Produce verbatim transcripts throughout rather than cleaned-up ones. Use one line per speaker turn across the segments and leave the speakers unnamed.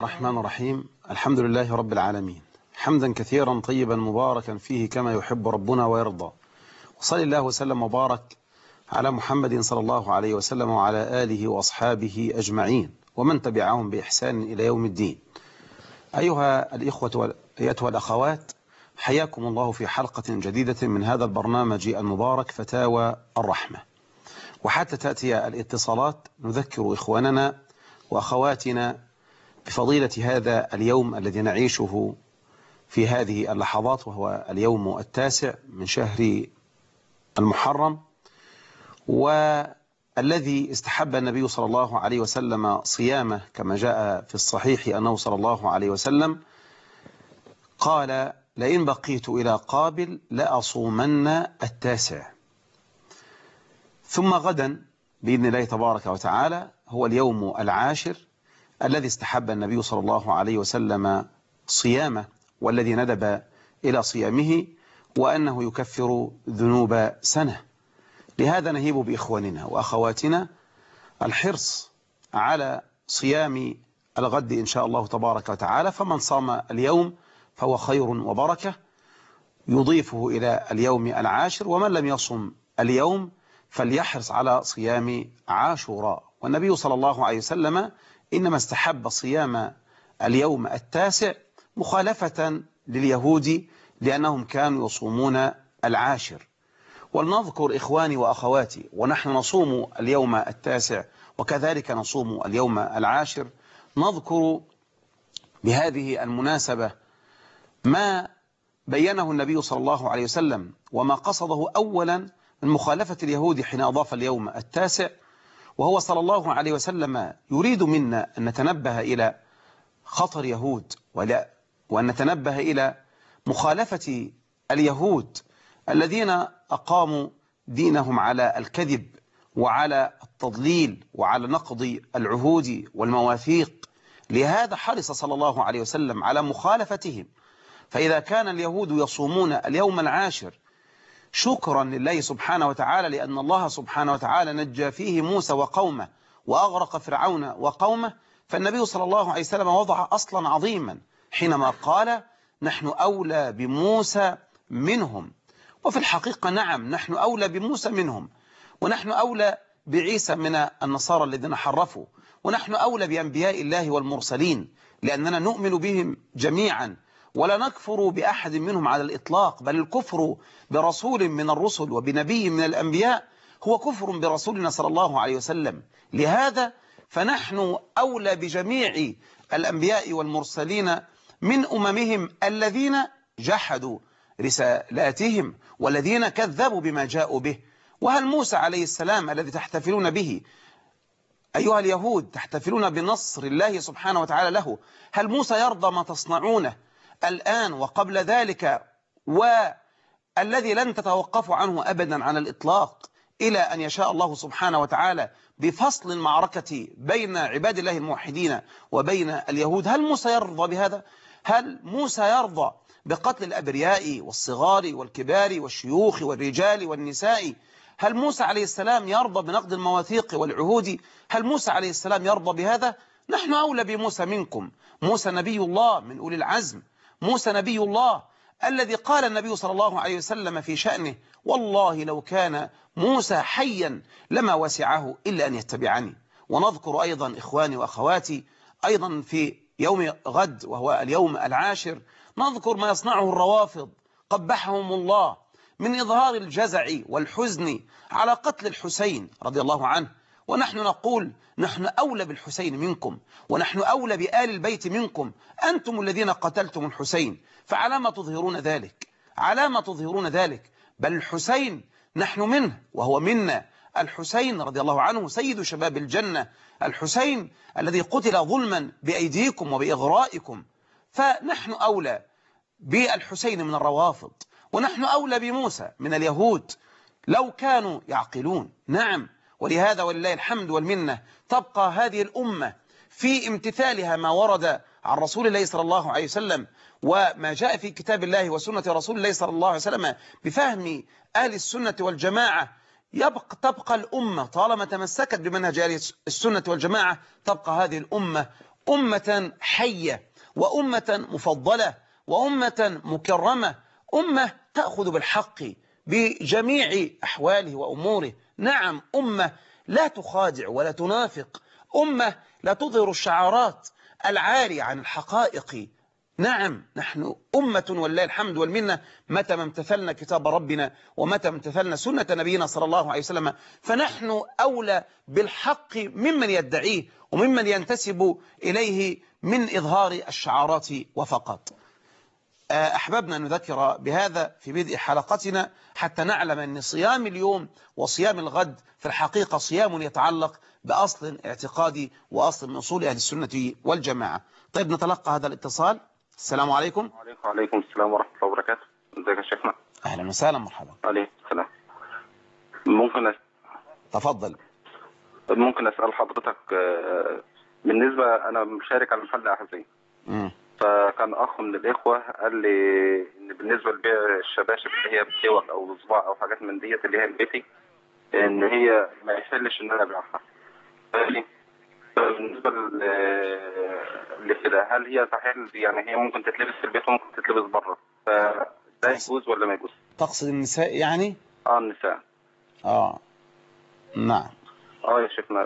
الرحمن الرحيم. الحمد لله رب العالمين، حمدا كثيرا طيبا مباركا فيه كما يحب ربنا ويرضى. وصلى الله وسلم وبارك على محمد صلى الله عليه وسلم وعلى آله وأصحابه أجمعين ومن تبعهم بإحسان إلى يوم الدين. أيها الإخوة وأيتها الأخوات، حياكم الله في حلقة جديدة من هذا البرنامج المبارك فتاوى الرحمة. وحتى تأتي الاتصالات نذكر إخواننا وأخواتنا بفضيلة هذا اليوم الذي نعيشه في هذه اللحظات، وهو اليوم التاسع من شهر المحرم، والذي استحب النبي صلى الله عليه وسلم صيامه كما جاء في الصحيح أنه صلى الله عليه وسلم قال: لئن بقيت إلى قابل لأصومن التاسع. ثم غدا بإذن الله تبارك وتعالى هو اليوم العاشر الذي استحب النبي صلى الله عليه وسلم صيامه، والذي ندب إلى صيامه وأنه يكفر ذنوب سنة. لهذا نهيب بإخواننا وأخواتنا الحرص على صيام الغد إن شاء الله تبارك وتعالى، فمن صام اليوم فهو خير وبركة يضيفه إلى اليوم العاشر، ومن لم يصم اليوم فليحرص على صيام عاشوراء. والنبي صلى الله عليه وسلم إنما استحب صيام اليوم التاسع مخالفة لليهود لأنهم كانوا يصومون العاشر. ولنذكر إخواني وأخواتي، ونحن نصوم اليوم التاسع وكذلك نصوم اليوم العاشر، نذكر بهذه المناسبة ما بينه النبي صلى الله عليه وسلم وما قصده أولا من مخالفة اليهود حين أضاف اليوم التاسع، وهو صلى الله عليه وسلم يريد منا أن نتنبه إلى خطر يهود وأن نتنبه إلى مخالفة اليهود الذين أقاموا دينهم على الكذب وعلى التضليل وعلى نقض العهود والمواثيق. لهذا حرص صلى الله عليه وسلم على مخالفتهم. فإذا كان اليهود يصومون اليوم العاشر شكرا لله سبحانه وتعالى لأن الله سبحانه وتعالى نجى فيه موسى وقومه وأغرق فرعون وقومه، فالنبي صلى الله عليه وسلم وضع أصلا عظيما حينما قال: نحن أولى بموسى منهم. وفي الحقيقة نعم، نحن أولى بموسى منهم، ونحن أولى بعيسى من النصارى الذين حرفوا، ونحن أولى بأنبياء الله والمرسلين، لأننا نؤمن بهم جميعا ولا نكفر بأحد منهم على الإطلاق، بل الكفر برسول من الرسل وبنبي من الأنبياء هو كفر برسولنا صلى الله عليه وسلم. لهذا فنحن أولى بجميع الأنبياء والمرسلين من أممهم الذين جحدوا رسالاتهم والذين كذبوا بما جاءوا به. وهل موسى عليه السلام الذي تحتفلون به أيها اليهود، تحتفلون بنصر الله سبحانه وتعالى له، هل موسى يرضى ما تصنعونه الآن وقبل ذلك، والذي لن تتوقفوا عنه أبدا على الإطلاق إلى أن يشاء الله سبحانه وتعالى بفصل المعركة بين عباد الله الموحدين وبين اليهود؟ هل موسى يرضى بهذا؟ هل موسى يرضى بقتل الأبرياء والصغار والكبار والشيوخ والرجال والنساء؟ هل موسى عليه السلام يرضى بنقض المواثيق والعهود؟ هل موسى عليه السلام يرضى بهذا؟ نحن أولى بموسى منكم. موسى نبي الله من أولي العزم، موسى نبي الله الذي قال النبي صلى الله عليه وسلم في شأنه: والله لو كان موسى حيا لما وسعه إلا أن يتبعني. ونذكر أيضا إخواني وأخواتي أيضا في يوم غد وهو اليوم العاشر نذكر ما يصنعه الروافض قبحهم الله من إظهار الجزع والحزن على قتل الحسين رضي الله عنه. ونحن نقول: نحن أولى بالحسين منكم، ونحن أولى بآل البيت منكم، أنتم الذين قتلتم الحسين، فعلى ما تظهرون ذلك؟ على ما تظهرون ذلك؟ بل الحسين نحن منه وهو منا. الحسين رضي الله عنه سيد شباب الجنة، الحسين الذي قتل ظلما بأيديكم وبإغرائكم. فنحن أولى بالحسين من الروافض، ونحن أولى بموسى من اليهود لو كانوا يعقلون. نعم، ولهذا ولله الحمد والمنة تبقى هذه الأمة في امتثالها ما ورد عن رسول الله صلى الله عليه وسلم وما جاء في كتاب الله وسنة رسول الله صلى الله عليه وسلم بفهم أهل السنة والجماعة. يبقى تبقى الأمة طالما تمسكت بمنهج أهل السنة والجماعة، تبقى هذه الأمة أمة حية وأمة مفضلة وأمة مكرمة، أمة تأخذ بالحق بجميع أحواله وأموره. نعم، أمة لا تخادع ولا تنافق، أمة لا تظهر الشعارات العارية عن الحقائق. نعم، نحن أمة ولله الحمد والمنة، متى ما امتثلنا كتاب ربنا ومتى ما امتثلنا سنة نبينا صلى الله عليه وسلم فنحن أولى بالحق ممن يدعيه وممن ينتسب إليه من إظهار الشعارات وفقط. أحببنا أن نذكر بهذا في بدء حلقتنا حتى نعلم أن صيام اليوم وصيام الغد في الحقيقة صيام يتعلق بأصل اعتقادي وأصل من أصول أهل السنة والجماعة. طيب نتلقى هذا الاتصال. السلام عليكم.
وعليكم السلام ورحمة الله وبركاته. ازيك يا شيخنا؟
أهلا وسهلا، مرحبا.
عليكم السلام. ممكن أس...
تفضل.
ممكن أسأل حضرتك، بالنسبة أنا مشارك على محل أحذية، فكان أخ من الإخوة قال لي إن بالنسبة لبيع الشباشب اللي هي بتوك أو صباع أو حاجات من ديت اللي هي البيتي، إن هي ما يحلش إن أنا أبيعها. بالنسبة لكده هل هي صحيح يعني هي ممكن تتلبس في البيت وممكن تتلبس بره، فده يجوز ولا ما يجوز؟
تقصد النساء يعني؟
اه النساء.
اه نعم.
اه يا شيخنا.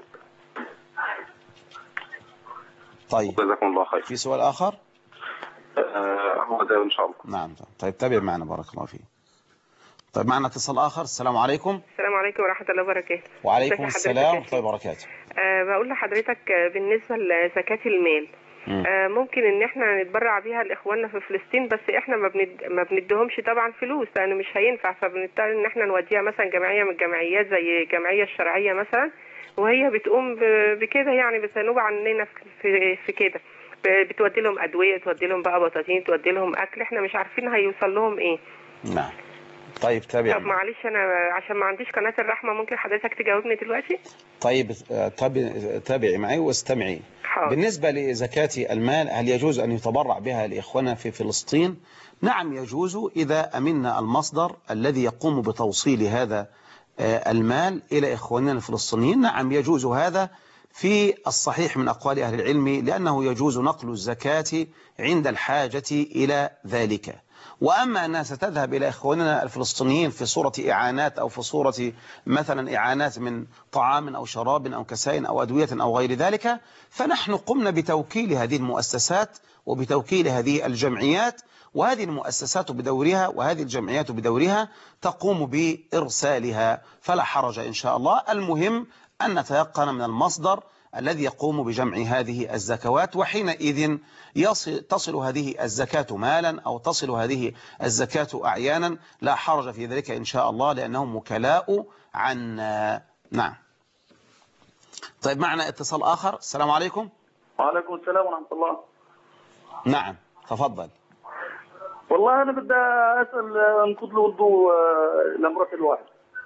طيب
جزاكم الله خير.
في سؤال آخر؟
آه هو ده إن شاء الله.
نعم. طيب تابع معنا، بارك الله فيك. طيب معنا اتصال آخر. السلام عليكم.
السلام عليكم ورحمة الله وبركاته.
وعليكم السلام ورحمة الله وبركاته.
أه بقول لحضرتك بالنسبة لزكاة المال، أه ممكن ان احنا نتبرع بيها لاخواننا في فلسطين، بس احنا ما بند... ما بندهمش طبعا فلوس لانه مش هينفع، فبنضطر ان احنا نوديها مثلا جمعية من الجمعيات زي الجمعية الشرعية مثلا، وهي بتقوم ب... بكده يعني بتنوب عننا في في كده، بتودي لهم ادوية، تودي لهم بقى بطاطين، تودي لهم اكل، احنا مش عارفين هيوصل لهم ايه.
نعم. طيب تابع.
طب معلش انا عشان ما عنديش قناة الرحمة، ممكن حضرتك تجاوبني دلوقتي؟
طيب تابعي معي واستمعي.
حاضر.
بالنسبة لزكاة المال، هل يجوز أن يتبرع بها لإخواننا في فلسطين؟ نعم يجوز، إذا أمنا المصدر الذي يقوم بتوصيل هذا المال إلى إخواننا الفلسطينيين. نعم يجوز هذا في الصحيح من أقوال أهل العلم، لأنه يجوز نقل الزكاة عند الحاجة إلى ذلك. وأما أنها ستذهب إلى إخواننا الفلسطينيين في صورة إعانات أو في صورة مثلا إعانات من طعام أو شراب أو كساء أو أدوية أو غير ذلك، فنحن قمنا بتوكيل هذه المؤسسات وبتوكيل هذه الجمعيات، وهذه المؤسسات بدورها وهذه الجمعيات بدورها تقوم بإرسالها، فلا حرج إن شاء الله. المهم أن نتيقن من المصدر الذي يقوم بجمع هذه الزكوات، وحينئذ يصل تصل هذه الزكاة مالا أو تصل هذه الزكاة أعيانا، لا حرج في ذلك إن شاء الله، لأنهم وكلاء عنا. نعم. طيب معنا اتصال آخر. السلام عليكم.
وعليكم السلام ورحمة الله.
نعم تفضل.
والله أنا بدي أسأل أنقض له وضوء لمرة الواحد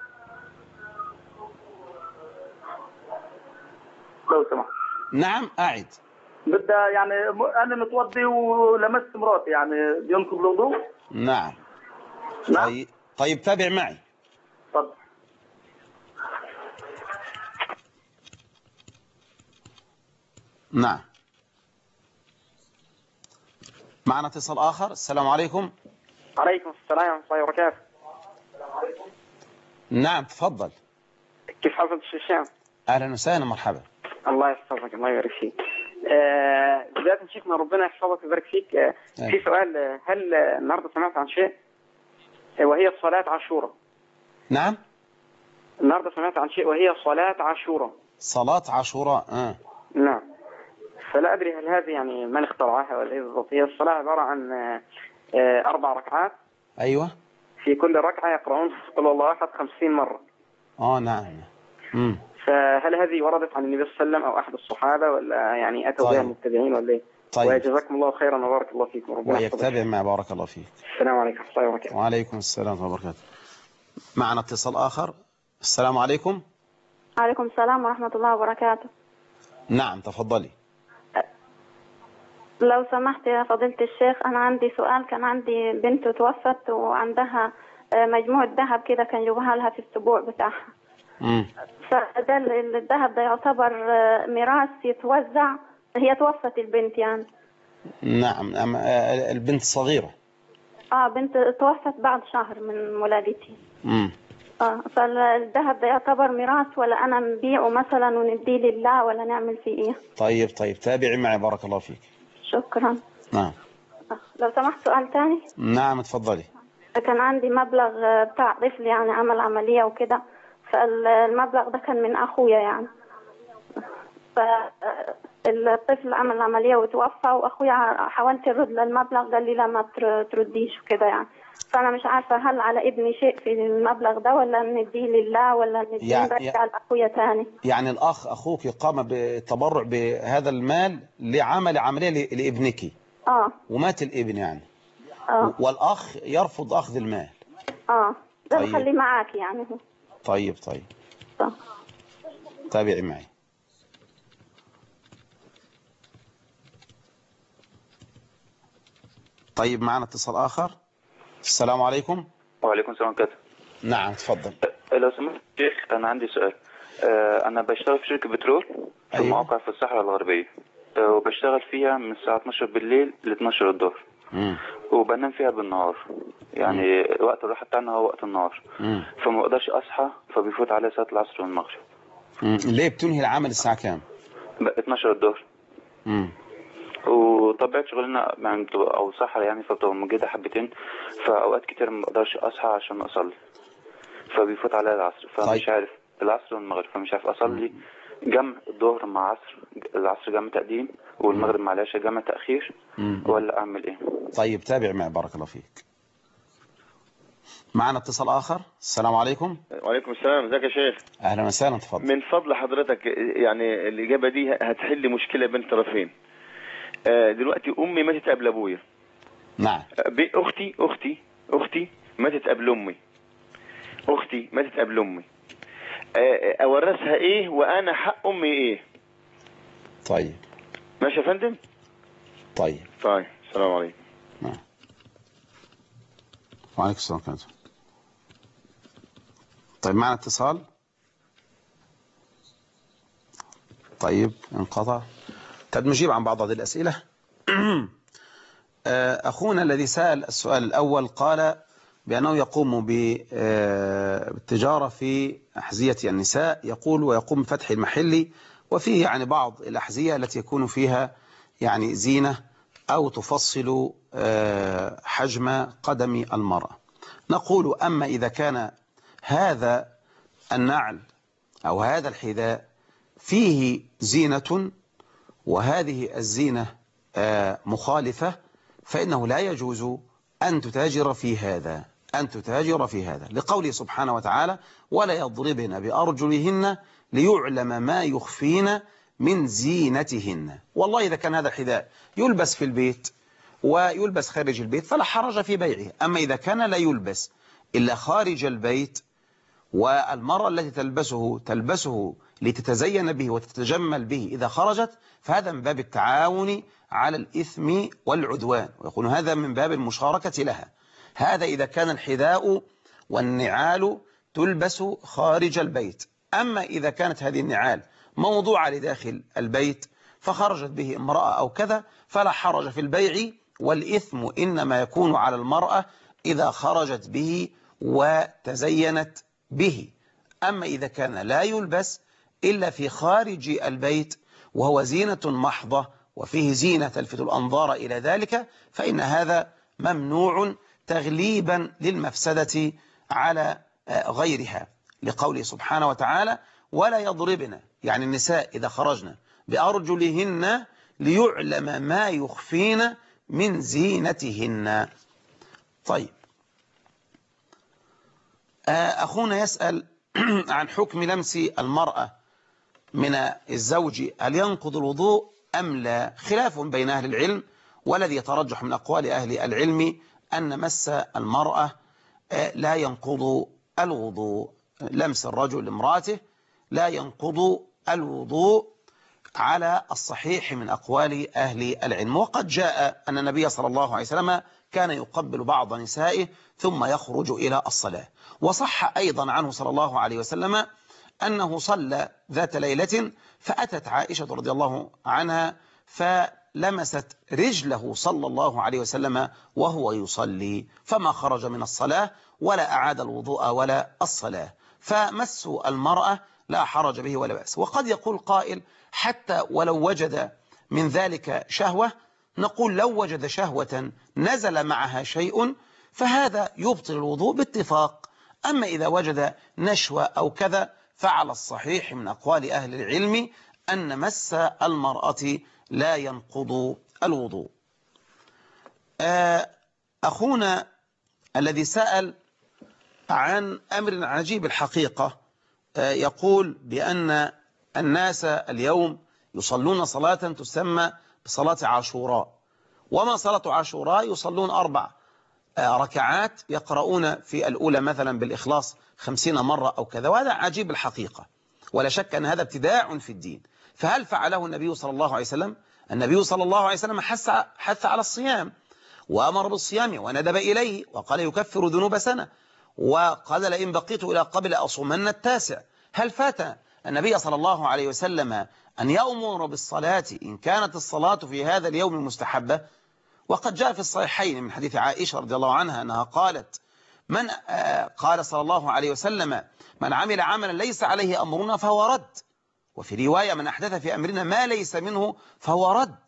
لو سمحت.
نعم أعد.
بدي يعني أنا متوضي ولمست مراتي، يعني بينقض له وضوء؟
نعم.
نعم.
طيب, طيب تابع معي.
تفضل.
نعم. معنا اتصال آخر. السلام عليكم.
عليكم السلام ورحمة الله وبركاته.
نعم تفضل.
كيف حالك الشيخ؟
أهلا وسهلا، مرحبا.
الله يحفظك، الله يبارك فيك. بداية شيخنا ربنا يحفظك ويبارك فيك. آه في سؤال، هل النهارده سمعت عن شيء وهي صلاة عاشوراء؟
نعم
النهارده سمعت عن شيء وهي صلاة عاشوراء.
صلاة عاشوراء. آه.
نعم. فلا أدري هل هذه يعني من اخترعها ولا ايه بالضبط. هي الصلاة عبارة عن آه أربع ركعات.
أيوة.
في كل ركعة يقرؤون قل الله أحد خمسين مرة.
آه نعم. امم
فهل هذه وردت عن النبي صلى الله عليه وسلم أو أحد الصحابة، ولا يعني أتوا
طيب.
بها المتبعين ولا إيه؟
طيب.
وجزاكم الله خيرا وبارك الله فيكم. ربنا
ويتبع مع بارك الله فيك.
السلام عليكم ورحمة الله وبركاته.
وعليكم السلام ورحمة الله وبركاته. معنا اتصال آخر. السلام عليكم.
عليكم السلام ورحمة الله وبركاته.
نعم تفضلي.
لو سمحت يا فضيلة الشيخ، أنا عندي سؤال. كان عندي بنت توفت وعندها مجموعة ذهب كده كان جوبها لها في السبوع بتاعها.
امم
فده الذهب ده يعتبر ميراث يتوزع هي توفت البنت يعني.
نعم. البنت صغيرة.
اه بنت توفت بعد شهر من ولادتي.
امم
اه فالذهب ده يعتبر ميراث ولا انا نبيعه مثلا ونديه لله ولا نعمل فيه ايه؟
طيب طيب تابعي معي بارك الله فيك.
شكرا.
نعم.
آه. لو سمحت سؤال تاني.
نعم اتفضلي.
كان عندي مبلغ بتاع طفل يعني عمل عملية وكده، فالمبلغ ده كان من اخويا يعني، فالطفل عمل عملية وتوفى وأخويا حاولت أرد للمبلغ قال لي لا ما ترديش وكده يعني. فأنا مش عارفة هل على ابني شيء في المبلغ ده ولا نديه لله ولا نديه نرجع لأخويا تاني.
يعني الأخ أخوك قام بالتبرع بهذا المال لعمل عملية لابنك.
آه
ومات الابن يعني.
آه
والأخ يرفض أخذ المال.
آه ده
طيب.
بخليه معاك يعني.
طيب طيب
طيب.
تابعي معي. طيب معنا اتصال آخر. السلام عليكم.
وعليكم السلام كده.
نعم تفضل.
لو سمحت شيخ أنا عندي سؤال. أنا بشتغل في شركة بترول في
أيوة.
موقع في الصحراء الغربية، وبشتغل فيها من الساعة اتناشر بالليل ل اتناشر الظهر، وبنام فيها بالنهار يعني. مم. وقت الراحة بتاعنا هو وقت النهار. مم. فما بقدرش أصحى، فبيفوت علي صلاة العصر والمغرب.
ليه بتنهي العمل الساعة كام؟
اتناشر الظهر. امم وطبيعة شغلنا يعني بتبقى أو صحراء يعني، فبتبقى مجهدة حبتين، فأوقات كتير ما بقدرش أصحى عشان أصلي، فبيفوت عليا العصر، فمش طيب. عارف العصر والمغرب، فمش عارف أصلي جمع الظهر مع عصر، العصر جمع تقديم والمغرب مع العشاء جمع تأخير، مم. ولا أعمل إيه؟
طيب تابع معي بارك الله فيك. معنا اتصال آخر. السلام عليكم.
وعليكم السلام. ازيك يا شيخ؟
أهلا وسهلا تفضل.
من فضل حضرتك يعني الإجابة دي هتحل مشكلة بين طرفين. دلوقتي أمي ماتت قبل أبويا.
نعم.
أختي أختي أختي ماتت قبل أمي. أختي ماتت قبل أمي. أورثها إيه وأنا حق أمي إيه؟
طيب.
ماشي يا فندم؟
طيب.
طيب السلام عليكم.
نعم. وعليكم السلام ورحمة الله. طيب معنا اتصال. طيب انقطع. طيب نجيب عن بعض هذه الأسئلة. أخونا الذي سأل السؤال الأول قال بأنه يقوم بالتجارة في أحذية النساء، يقول ويقوم بفتح المحل، وفيه يعني بعض الأحذية التي يكون فيها يعني زينة أو تفصل حجم قدم المرأة. نقول أما إذا كان هذا النعل أو هذا الحذاء فيه زينة وهذه الزينة مخالفة، فإنه لا يجوز أن تتاجر في هذا أن تتاجر في هذا لقوله سبحانه وتعالى ولا يضربن بأرجلهن ليعلم ما يخفين من زينتهن. والله إذا كان هذا الحذاء يلبس في البيت ويلبس خارج البيت فلا حرج في بيعه. أما إذا كان لا يلبس إلا خارج البيت والمرأة التي تلبسه تلبسه لتتزين به وتتجمل به إذا خرجت، فهذا من باب التعاون على الإثم والعدوان، ويكون هذا من باب المشاركة لها. هذا إذا كان الحذاء والنعال تلبس خارج البيت. أما إذا كانت هذه النعال موضوعة لداخل البيت فخرجت به امرأة أو كذا فلا حرج في البيع، والإثم إنما يكون على المرأة إذا خرجت به وتزينت به. أما إذا كان لا يلبس إلا في خارج البيت وهو زينة محضة وفيه زينة تلفت الأنظار إلى ذلك، فإن هذا ممنوع تغليبا للمفسدة على غيرها، لقوله سبحانه وتعالى ولا يضربن، يعني النساء إذا خرجن بأرجلهن ليعلم ما يخفين من زينتهن. طيب أخونا يسأل عن حكم لمس المرأة من الزوج، هل ينقض الوضوء أم لا؟ خلاف بين أهل العلم، والذي يترجح من أقوال أهل العلم أن مس المرأة لا ينقض الوضوء. لمس الرجل لامرأته لا ينقض الوضوء على الصحيح من أقوال أهل العلم. وقد جاء أن النبي صلى الله عليه وسلم كان يقبل بعض نسائه ثم يخرج إلى الصلاة. وصح أيضا عنه صلى الله عليه وسلم أنه صلى ذات ليلة فأتت عائشة رضي الله عنها فلمست رجله صلى الله عليه وسلم وهو يصلي، فما خرج من الصلاة ولا أعاد الوضوء ولا الصلاة. فمس المرأة لا حرج به ولا بأس. وقد يقول قائل حتى ولو وجد من ذلك شهوة، نقول لو وجد شهوة نزل معها شيء فهذا يبطل الوضوء باتفاق. أما إذا وجد نشوة أو كذا فعلى الصحيح من أقوال أهل العلم أن مس المرأة لا ينقض الوضوء. أخونا الذي سأل عن أمر عجيب الحقيقة، يقول بأن الناس اليوم يصلون صلاة تسمى بصلاة عاشوراء، وما صلاة عاشوراء يصلون أربع ركعات يقرؤون في الأولى مثلا بالإخلاص خمسين مرة أو كذا، وهذا عجيب الحقيقة، ولا شك أن هذا ابتداع في الدين. فهل فعله النبي صلى الله عليه وسلم؟ النبي صلى الله عليه وسلم حث حث على الصيام وأمر بالصيام وندب إليه وقال يكفر ذنوب سنة، وقال لئن بقيت إلى قبل أصومن التاسع. هل فات النبي صلى الله عليه وسلم أن يأمر بالصلاة إن كانت الصلاة في هذا اليوم مستحبة؟ وقد جاء في الصحيحين من حديث عائشة رضي الله عنها أنها قالت من قال صلى الله عليه وسلم من عمل عملا ليس عليه أمرنا فهو رد، وفي رواية من أحدث في أمرنا ما ليس منه فهو رد،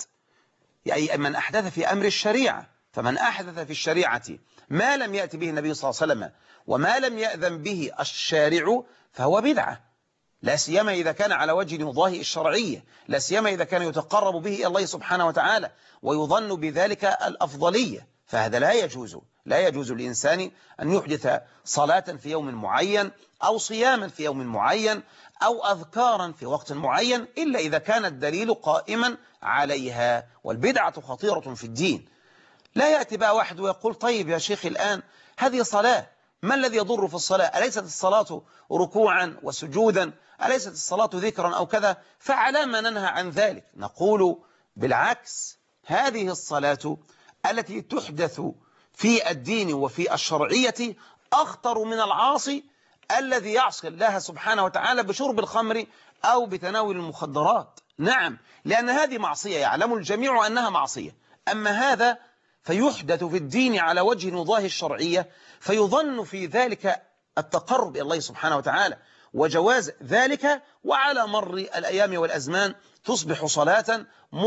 يعني من أحدث في أمر الشريعة. فمن أحدث في الشريعة ما لم يأتي به النبي صلى الله عليه وسلم وما لم يأذن به الشارع فهو بدعة، لا سيما إذا كان على وجه يضاهي الشرعية، لا سيما إذا كان يتقرب به إلى الله سبحانه وتعالى ويظن بذلك الأفضلية، فهذا لا يجوز. لا يجوز للإنسان أن يحدث صلاة في يوم معين أو صياما في يوم معين أو أذكارا في وقت معين إلا إذا كان الدليل قائما عليها، والبدعة خطيرة في الدين. لا يأتي بقى واحد ويقول طيب يا شيخ الآن هذه صلاة، ما الذي يضر في الصلاة؟ أليست الصلاة ركوعا وسجودا؟ أليست الصلاة ذكرا أو كذا؟ فعلى ما ننهى عن ذلك؟ نقول بالعكس، هذه الصلاة التي تحدث في الدين وفي الشرعية أخطر من العاصي الذي يعصي الله سبحانه وتعالى بشرب الخمر أو بتناول المخدرات. نعم، لأن هذه معصية يعلم الجميع أنها معصية، أما هذا فيحدث في الدين على وجه يضاهي الشرعية، فيظن في ذلك التقرب إلى الله سبحانه وتعالى وجواز ذلك، وعلى مر الأيام والأزمان تصبح صلاة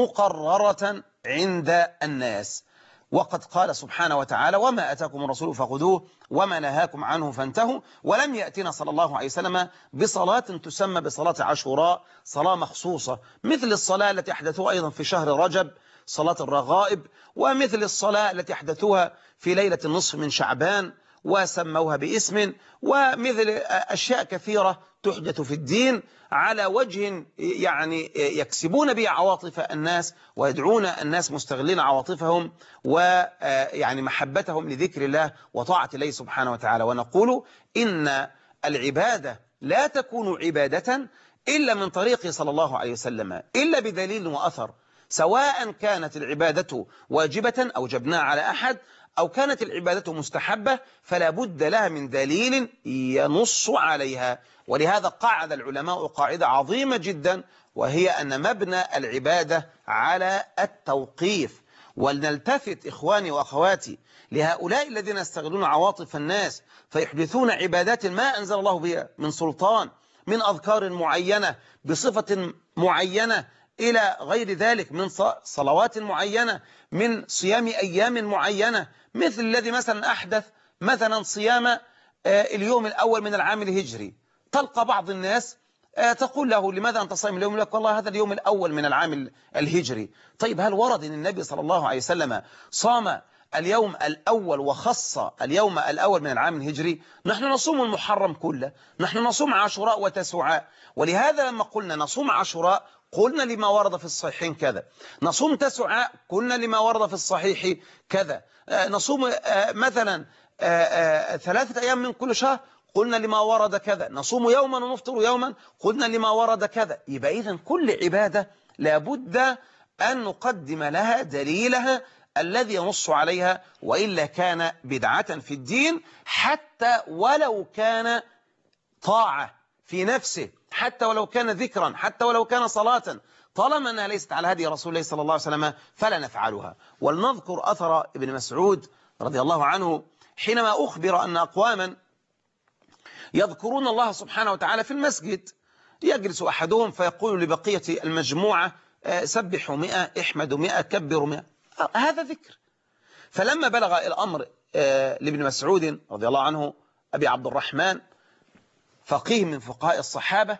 مقررة عند الناس. وقد قال سبحانه وتعالى وما أتاكم الرسول فخذوه وما نهاكم عنه فانتهوا. ولم يأتنا صلى الله عليه وسلم بصلاة تسمى بصلاة عاشوراء، صلاة مخصوصة مثل الصلاة التي أحدثوها أيضا في شهر رجب، صلاة الرغائب، ومثل الصلاة التي أحدثوها في ليلة النصف من شعبان وسموها باسم، ومثل أشياء كثيرة تحدث في الدين على وجه يعني يكسبون به عواطف الناس ويدعون الناس مستغلين عواطفهم ويعني محبتهم لذكر الله وطاعة الله سبحانه وتعالى. ونقول إن العبادة لا تكون عبادة إلا من طريق صلى الله عليه وسلم، إلا بدليل وأثر، سواء كانت العبادة واجبة أو جبناها على أحد أو كانت العبادة مستحبة، فلا بد لها من دليل ينص عليها. ولهذا قاعد العلماء قاعدة عظيمة جدا، وهي أن مبنى العبادة على التوقيف. ولنلتفت إخواني وأخواتي لهؤلاء الذين يستغلون عواطف الناس فيحدثون عبادات ما أنزل الله بها من سلطان، من أذكار معينة بصفة معينة إلى غير ذلك، من صلوات معينة، من صيام أيام معينة، مثل الذي مثلا أحدث مثلا صيام اليوم الأول من العام الهجري. تلقى بعض الناس تقول له لماذا أنت صايم اليوم؟ لك والله هذا اليوم الأول من العام الهجري. طيب هل ورد أن النبي صلى الله عليه وسلم صام اليوم الأول وخص اليوم الأول من العام الهجري؟ نحن نصوم المحرم كله، نحن نصوم عاشوراء وتسوعاء. ولهذا لما قلنا نصوم عاشوراء قلنا لما ورد في الصحيحين كذا، نصوم تسوعاء قلنا لما ورد في الصحيح كذا، نصوم مثلا ثلاثة أيام من كل شهر قلنا لما ورد كذا، نصوم يوما ونفطر يوما قلنا لما ورد كذا. يبقى إذن كل عبادة لابد أن نقدم لها دليلها الذي ينص عليها، وإلا كان بدعة في الدين، حتى ولو كان طاعة في نفسه، حتى ولو كان ذكرا، حتى ولو كان صلاة. طالما أنها ليست على هدي رسول الله صلى الله عليه وسلم فلا نفعلها. ولنذكر أثر ابن مسعود رضي الله عنه حينما أخبر أن أقواما يذكرون الله سبحانه وتعالى في المسجد، يجلس أحدهم فيقول لبقية المجموعة سبحوا مئة، احمدوا مئة، كبروا مئة. هذا ذكر. فلما بلغ الأمر لابن مسعود رضي الله عنه أبي عبد الرحمن فقيه من فقهاء الصحابة،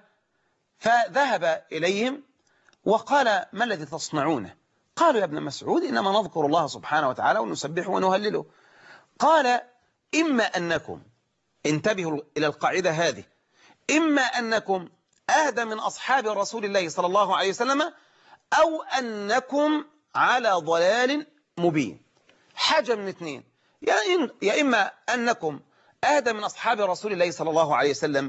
فذهب إليهم وقال ما الذي تصنعونه؟ قالوا يا ابن مسعود إنما نذكر الله سبحانه وتعالى ونسبحه ونهلله. قال إما أنكم، انتبهوا إلى القاعدة هذه، إما أنكم أهدى من أصحاب رسول الله صلى الله عليه وسلم أو أنكم على ضلال مبين. حاجة من اثنين، يا إما أنكم أهدى من أصحاب رسول الله صلى الله عليه وسلم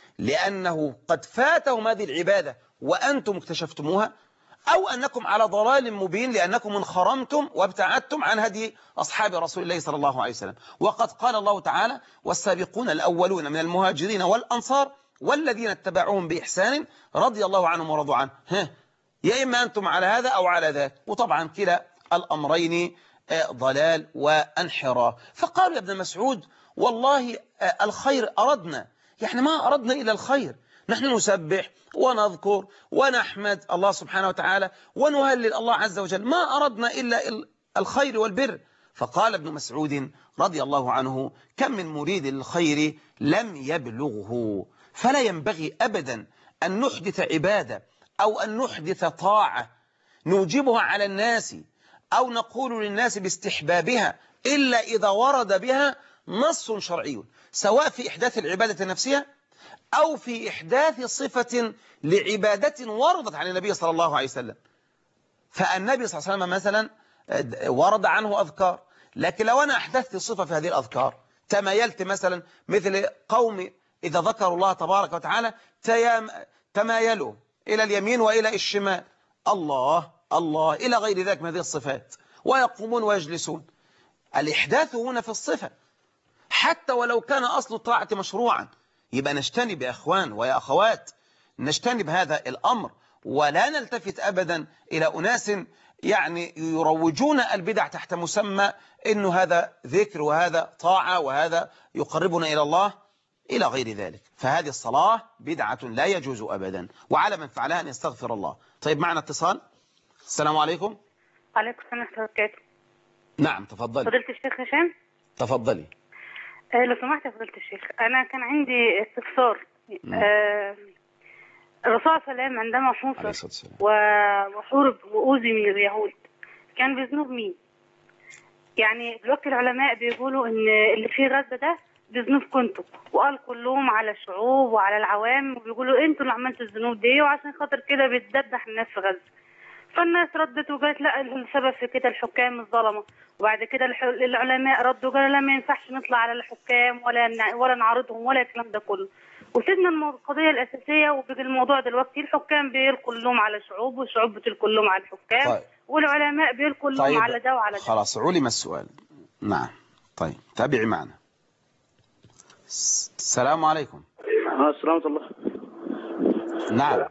لأنه قد فاتهم هذه العبادة وأنتم اكتشفتموها، أو أنكم على ضلال مبين لأنكم انخرمتم وابتعدتم عن هدي أصحاب رسول الله صلى الله عليه وسلم. وقد قال الله تعالى والسابقون الأولون من المهاجرين والأنصار والذين اتبعوهم بإحسان رضي الله عنهم ورضوا عنه. ها، يا إما أنتم على هذا أو على ذاك، وطبعا كلا الأمرين ضلال وانحراف. فقالوا يا ابن مسعود والله الخير أردنا، يعني ما أردنا إلا الخير، نحن نسبح ونذكر ونحمد الله سبحانه وتعالى ونهلل الله عز وجل، ما أردنا إلا الخير والبر. فقال ابن مسعود رضي الله عنه كم من مريد للخير لم يبلغه. فلا ينبغي أبدا أن نحدث عبادة أو أن نحدث طاعة نوجبها على الناس أو نقول للناس باستحبابها إلا إذا ورد بها نص شرعي، سواء في إحداث العبادة نفسها أو في إحداث صفة لعبادة وردت عن النبي صلى الله عليه وسلم. فالنبي صلى الله عليه وسلم مثلا ورد عنه أذكار، لكن لو أنا أحدثت صفة في هذه الأذكار، تمايلت مثلا مثل قوم إذا ذكروا الله تبارك وتعالى تمايلوا إلى اليمين وإلى الشمال، الله الله إلى غير ذلك من هذه الصفات، ويقومون ويجلسون. الإحداث هنا في الصفة حتى ولو كان أصل الطاعة مشروعا. يبقى نجتنب يا أخوان ويا أخوات، نجتنب هذا الأمر ولا نلتفت أبدا إلى أناس يعني يروجون البدع تحت مسمى إنه هذا ذكر وهذا طاعة وهذا يقربنا إلى الله إلى غير ذلك. فهذه الصلاة بدعة لا يجوز أبدا، وعلى من فعلها أن يستغفر الله. طيب معنا اتصال. السلام عليكم.
عليكم السلام ورحمة الله وبركاته.
نعم تفضلي.
فضيلة الشيخ هشام.
تفضلي.
آه لو سمحت يا فضيلة الشيخ، أنا كان عندي استفسار. آه الرسول صلى الله عليه وسلم عندما حوصر وحورب وأوذي من اليهود كان بذنوب مين؟ يعني دلوقتي العلماء بيقولوا إن اللي فيه غزة ده بذنوب كنتم، وقال كلهم على الشعوب وعلى العوام، وبيقولوا انتوا اللي عملتوا الذنوب دي وعشان خاطر كده بتدبح الناس في غزة. فالناس ردت وقالت لا السبب في كده الحكام الظلمه. وبعد كده العلماء ردوا قالوا لا ما ينفعش نطلع على الحكام ولا ولا نعارضهم ولا الكلام ده كله، وسيبنا القضيه الاساسيه. وبقى الموضوع دلوقتي الحكام بيلقوا اللوم على الشعوب والشعوب بتلقوا اللوم على الحكام. طيب. والعلماء بيلقوا اللوم طيب. على ده وعلى ده.
خلاص علم السؤال. نعم طيب تابعي معنا. السلام عليكم.
السلام ورحمة الله.
نعم.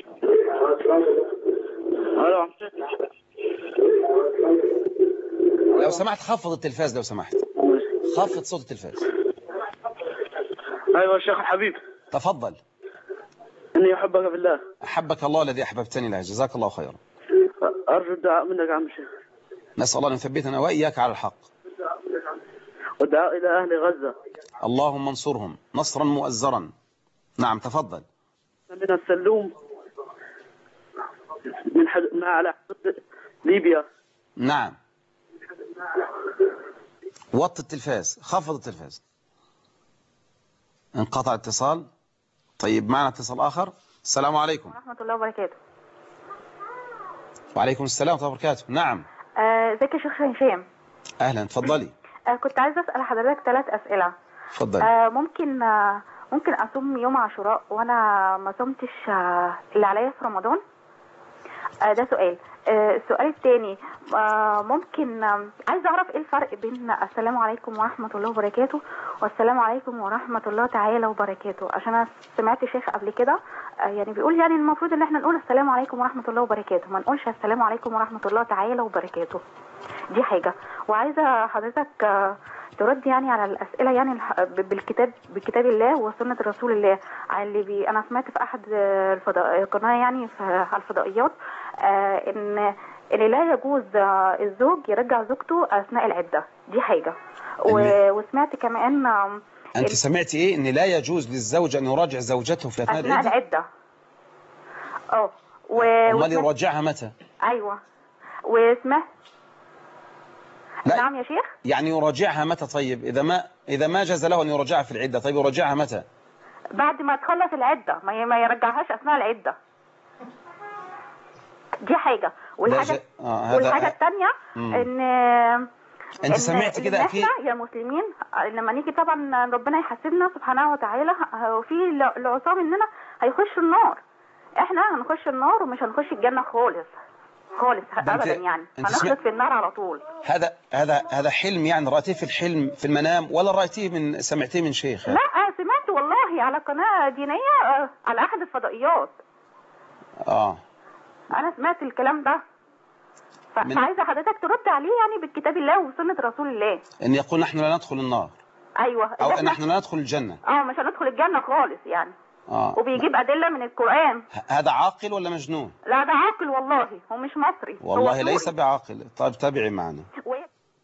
لو سمحت خفض التلفاز، لو سمحت خفض صوت التلفاز.
أيوة الشيخ الحبيب.
تفضل.
إني أحبك في الله.
أحبك الله الذي أحببتني له، جزاك الله خيرا.
أرجو الدعاء منك يا عم الشيخ.
نسأل الله أن يثبتنا وإياك على الحق.
والدعاء إلى أهل غزة.
اللهم انصرهم نصرا مؤزرا. نعم تفضل.
من السلوم من حد... ما على حدود ليبيا.
نعم. وطي التلفاز، خفض التلفاز. انقطع اتصال. طيب معنا اتصال آخر. السلام عليكم
ورحمة الله وبركاته.
وعليكم السلام ورحمة الله وبركاته. نعم.
ازيك يا شيخ هشام؟
أهلا تفضلي.
آه كنت عايزة أسأل حضرتك ثلاث أسئلة.
تفضلي.
آه ممكن آه ممكن أصوم يوم عاشوراء وأنا ما صمتش آه اللي عليا في رمضان؟ آه ده سؤال. السؤال الثاني ممكن عايزه اعرف ايه الفرق بين السلام عليكم ورحمه الله وبركاته والسلام عليكم ورحمه الله تعالى وبركاته، عشان انا سمعت شيخ قبل كده يعني بيقول يعني المفروض ان احنا نقول السلام عليكم ورحمه الله وبركاته، ما نقولش السلام عليكم ورحمه الله تعالى وبركاته. دي حاجه. وعايزه حضرتك ترد يعني على الاسئله يعني بالكتاب بكتاب الله وسنه رسول الله، على اللي بي انا سمعت في احد الفضاء قناه يعني في على الفضائيات آه ان اللي لا يجوز الزوج يرجع زوجته اثناء العده. دي حاجه. وسمعت كمان
انت سمعتي ايه؟ ان لا يجوز للزوج ان يراجع زوجته في اثناء,
أثناء
العده؟
العده. اه
و... امال يراجعها متى؟
ايوه. وسمعت
لا.
نعم يا شيخ.
يعني يراجعها متى؟ طيب اذا ما اذا ما جاز له ان يراجعها في العده، طيب يراجعها متى؟
بعد ما تخلص العده، ما ما يرجعهاش اثناء العده. دي حاجه. والحاجه
آه
والحاجه الثانيه ان
انت سمعت كده اكيد
يا مسلمين لما نيجي طبعا ربنا يحاسبنا سبحانه وتعالى، وفي العصاه مننا هيخشوا النار، احنا هنخش النار ومش هنخش الجنه خالص خالص ابدا، يعني هنخلص في النار على طول.
هذا هذا هذا حلم يعني رأيتيه في الحلم في المنام ولا رأيتيه من سمعتيه من شيخ؟
لا سمعت والله على قناه دينيه على احد الفضائيات.
اه
انا سمعت الكلام ده، فعايزه حضرتك ترد عليه يعني بالكتاب الله وسنه رسول الله،
ان يقول نحن لا ندخل النار.
ايوه.
او ان نحن لا ندخل الجنه.
اه مش هندخل الجنه خالص يعني.
اه
وبيجيب ادله من القران.
هذا عاقل ولا مجنون؟
لا ده عاقل والله، هو مش مصري.
والله هو ليس بعاقل. طيب تابعي معنا.
و...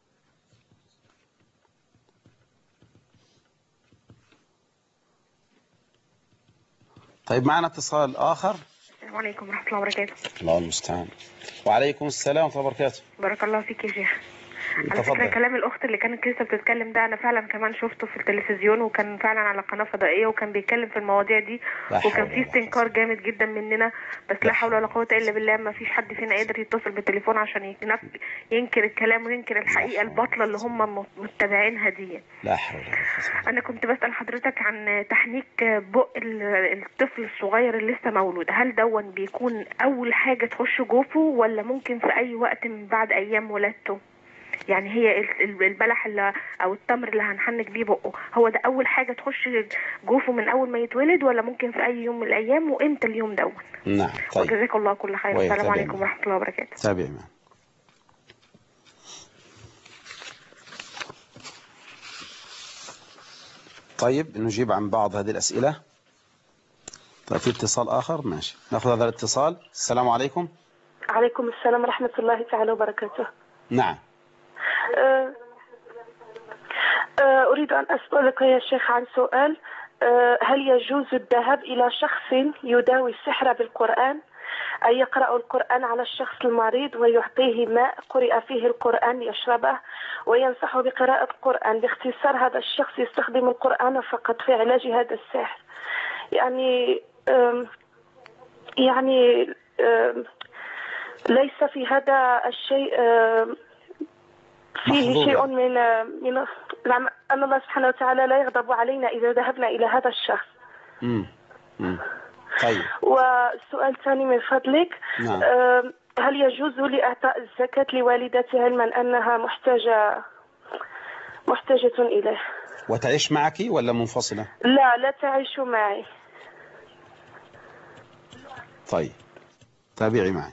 طيب معنا اتصال اخر.
السلام عليكم ورحمه الله وبركاته.
الله المستعان. وعليكم السلام ورحمه الله وبركاته.
بارك الله فيك يا شيخ. على فكرة كلام الأخت اللي كانت لسه بتتكلم ده أنا فعلا كمان شفته في التلفزيون، وكان فعلا على قناة فضائية وكان بيتكلم في المواضيع دي، وكان في استنكار جامد جدا مننا، بس لا حول ولا قوة إلا بالله. ما فيش حد فينا قادر يتصل بالتليفون عشان ينكر الكلام وينكر الحقيقة الباطلة اللي هم متبعينها دي.
لا حول ولا قوة.
أنا كنت بسأل حضرتك عن تحنيك بق الطفل الصغير اللي لسه مولود، هل دون بيكون أول حاجة تخش جوفه ولا ممكن في أي وقت من بعد أيام ولادته؟ يعني هي البلح اللي او التمر اللي هنحنك بيه بقه هو ده اول حاجه تخش جوفه من اول ما يتولد، ولا ممكن في اي يوم من الايام؟ وامتى اليوم ده؟
نعم. طيب
وجزاك الله كل خير. السلام عليكم ورحمه الله وبركاته.
تابعي معنا. طيب نجيب عن بعض هذه الاسئله. طيب في اتصال اخر، ماشي ناخذ هذا الاتصال. السلام عليكم.
عليكم السلام ورحمه الله تعالى وبركاته.
نعم.
أه أه أريد أن أسألك يا شيخ عن سؤال. أه هل يجوز الذهاب إلى شخص يداوي السحر بالقرآن، أي يقرأ القرآن على الشخص المريض ويعطيه ماء قرئ فيه القرآن يشربه وينصحه بقراءة القرآن؟ باختصار هذا الشخص يستخدم القرآن فقط في علاج هذا السحر. يعني يعني ليس في هذا الشيء فيه شيء من من أن الله سبحانه وتعالى لا يغضب علينا إذا ذهبنا إلى هذا الشخص.
امم امم طيب.
وسؤال ثاني من فضلك.
نعم.
هل يجوز لإعطاء الزكاة لوالدتي علما أنها محتاجة محتاجة إليه؟
وتعيش معك ولا منفصلة؟
لا لا تعيش معي.
طيب تابعي معي.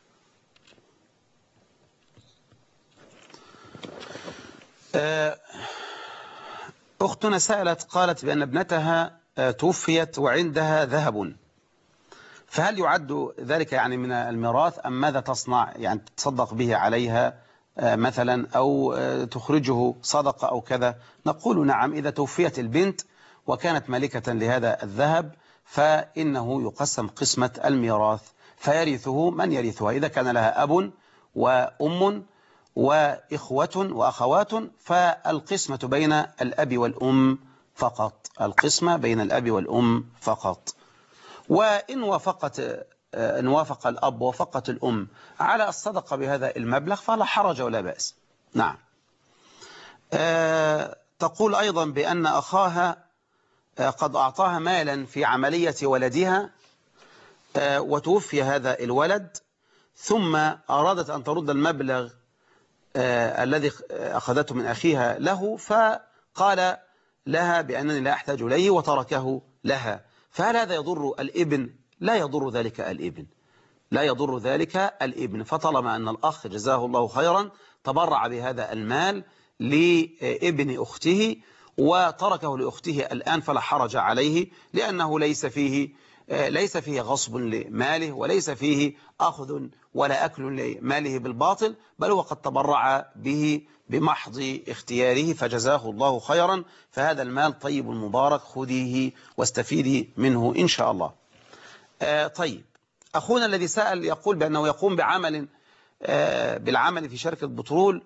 أختنا سألت قالت بأن ابنتها توفيت وعندها ذهب، فهل يعد ذلك يعني من الميراث أم ماذا تصنع؟ يعني تصدق به عليها مثلا أو تخرجه صدقة أو كذا؟ نقول نعم، إذا توفيت البنت وكانت مالكة لهذا الذهب فإنه يقسم قسمة الميراث، فيرثه من يرثها. إذا كان لها أب وأم وإخوة وأخوات فالقسمة بين الأب والأم فقط، القسمة بين الأب والأم فقط. وإن وافقت إن وافق الأب ووافقت الأم على الصدقة بهذا المبلغ فلا حرج ولا بأس. نعم. أه تقول أيضا بأن أخاها قد أعطاها مالا في عملية ولدها أه وتوفي هذا الولد، ثم أرادت أن ترد المبلغ آه الذي أخذته من أخيها له، فقال لها بأنني لا أحتاج إليه وتركه لها. فهل هذا يضر الابن؟ لا يضر ذلك الابن، لا يضر ذلك الابن. فطالما أن الأخ جزاه الله خيرا تبرع بهذا المال لابن أخته وتركه لأخته الآن فلا حرج عليه، لأنه ليس فيه ليس فيه غصب لماله، وليس فيه أخذ ولا أكل لماله بالباطل، بل هو قد تبرع به بمحض اختياره، فجزاه الله خيرا. فهذا المال طيب مبارك، خذيه واستفيدي منه إن شاء الله. آه طيب، أخونا الذي سأل يقول بأنه يقوم بعمل آه بالعمل في شركة بترول،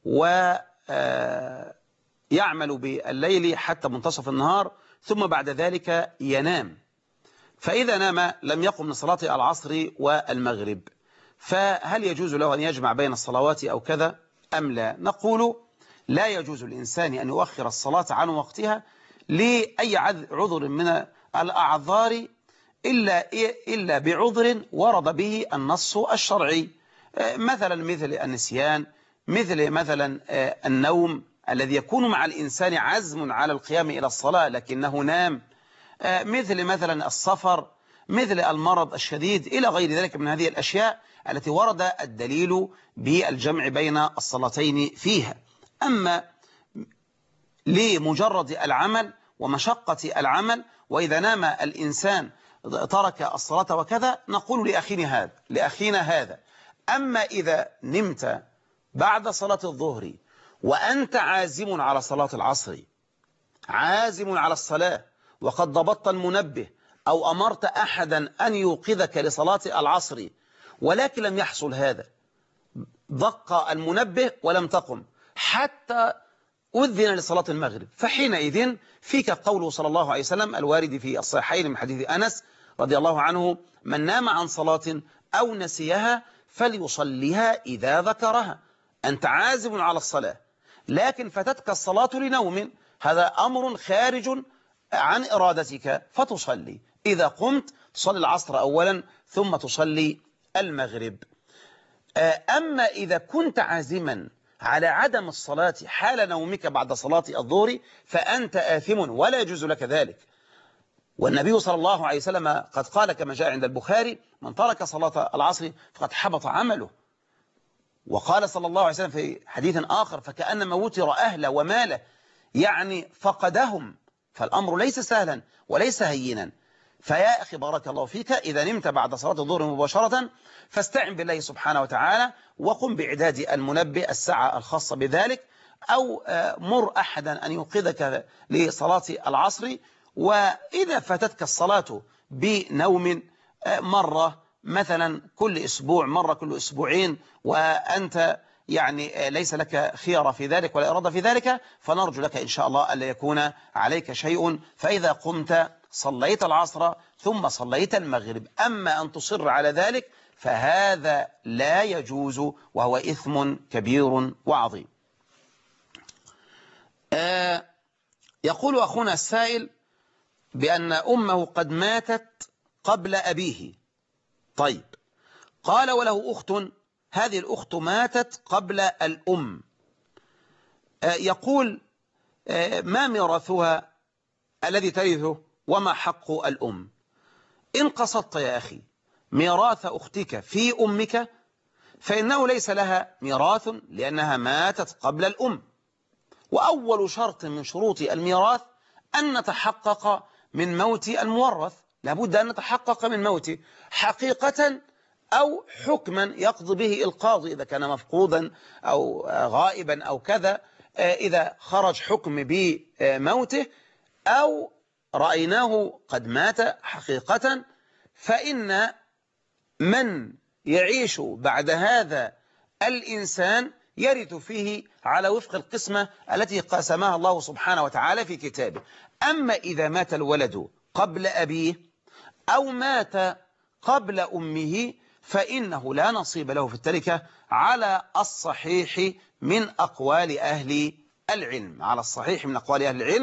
ويعمل بالليل حتى منتصف النهار، ثم بعد ذلك ينام، فإذا نام لم يقم من صلاة العصر والمغرب، فهل يجوز له أن يجمع بين الصلوات أو كذا أم لا؟ نقول لا يجوز الإنسان أن يؤخر الصلاة عن وقتها لأي عذر من الأعذار إلا, إلا بعذر ورد به النص الشرعي، مثلا مثل النسيان، مثل مثلا النوم الذي يكون مع الإنسان عزم على القيام إلى الصلاة لكنه نام، مثل مثلا السفر، مثل المرض الشديد، إلى غير ذلك من هذه الأشياء التي ورد الدليل بالجمع بين الصلاتين فيها. أما لمجرد العمل ومشقة العمل، وإذا نام الإنسان ترك الصلاة وكذا، نقول لأخينا هذا لأخينا هذا أما إذا نمت بعد صلاة الظهر وأنت عازم على صلاة العصر، عازم على الصلاة، وقد ضبطت المنبه أو أمرت أحدا أن يوقظك لصلاة العصر، ولكن لم يحصل هذا، دق المنبه ولم تقم حتى أذن لصلاة المغرب، فحينئذ فيك قوله صلى الله عليه وسلم الوارد في الصحيحين من حديث أنس رضي الله عنه: من نام عن صلاة أو نسيها فليصليها إذا ذكرها. أنت عازم على الصلاة لكن فتتك الصلاة لنوم، هذا أمر خارج عن إرادتك، فتصلي. إذا قمت تصلي العصر أولا ثم تصلي المغرب. أما إذا كنت عازما على عدم الصلاة حال نومك بعد صلاة الظهر فأنت آثم ولا يجوز لك ذلك. والنبي صلى الله عليه وسلم قد قال كما جاء عند البخاري: من ترك صلاة العصر فقد حبط عمله. وقال صلى الله عليه وسلم في حديث آخر: فكأنما وتر أهله وماله، يعني فقدهم. فالأمر ليس سهلا وليس هينا. فيا أخي بارك الله فيك، إذا نمت بعد صلاة الظهر مباشرة فاستعن بالله سبحانه وتعالى، وقم بإعداد المنبه الساعة الخاصة بذلك، أو مر أحدا أن يوقظك لصلاة العصر. وإذا فاتتك الصلاة بنوم مرة مثلا كل أسبوع، مرة كل أسبوعين، وأنت يعني ليس لك خيار في ذلك ولا إرادة في ذلك، فنرجو لك إن شاء الله ألا يكون عليك شيء. فإذا قمت صليت العصر ثم صليت المغرب. أما أن تصر على ذلك فهذا لا يجوز، وهو إثم كبير وعظيم. آه يقول أخونا السائل بأن أمه قد ماتت قبل أبيه. طيب، قال وله أخت، هذه الأخت ماتت قبل الأم. آه يقول آه ما ميراثها الذي ترثه وما حق الأم؟ إن قصدت يا أخي ميراث أختك في أمك فإنه ليس لها ميراث لأنها ماتت قبل الأم. وأول شرط من شروط الميراث أن نتحقق من موت المورث، لابد أن نتحقق من موته حقيقة أو حكما يقضي به القاضي إذا كان مفقودا أو غائبا أو كذا. إذا خرج حكم بموته أو رأيناه قد مات حقيقة، فإن من يعيش بعد هذا الإنسان يرث فيه على وفق القسمة التي قسمها الله سبحانه وتعالى في كتابه. أما إذا مات الولد قبل أبيه أو مات قبل أمه فإنه لا نصيب له في التركة على الصحيح من أقوال أهل العلم، على الصحيح من أقوال أهل العلم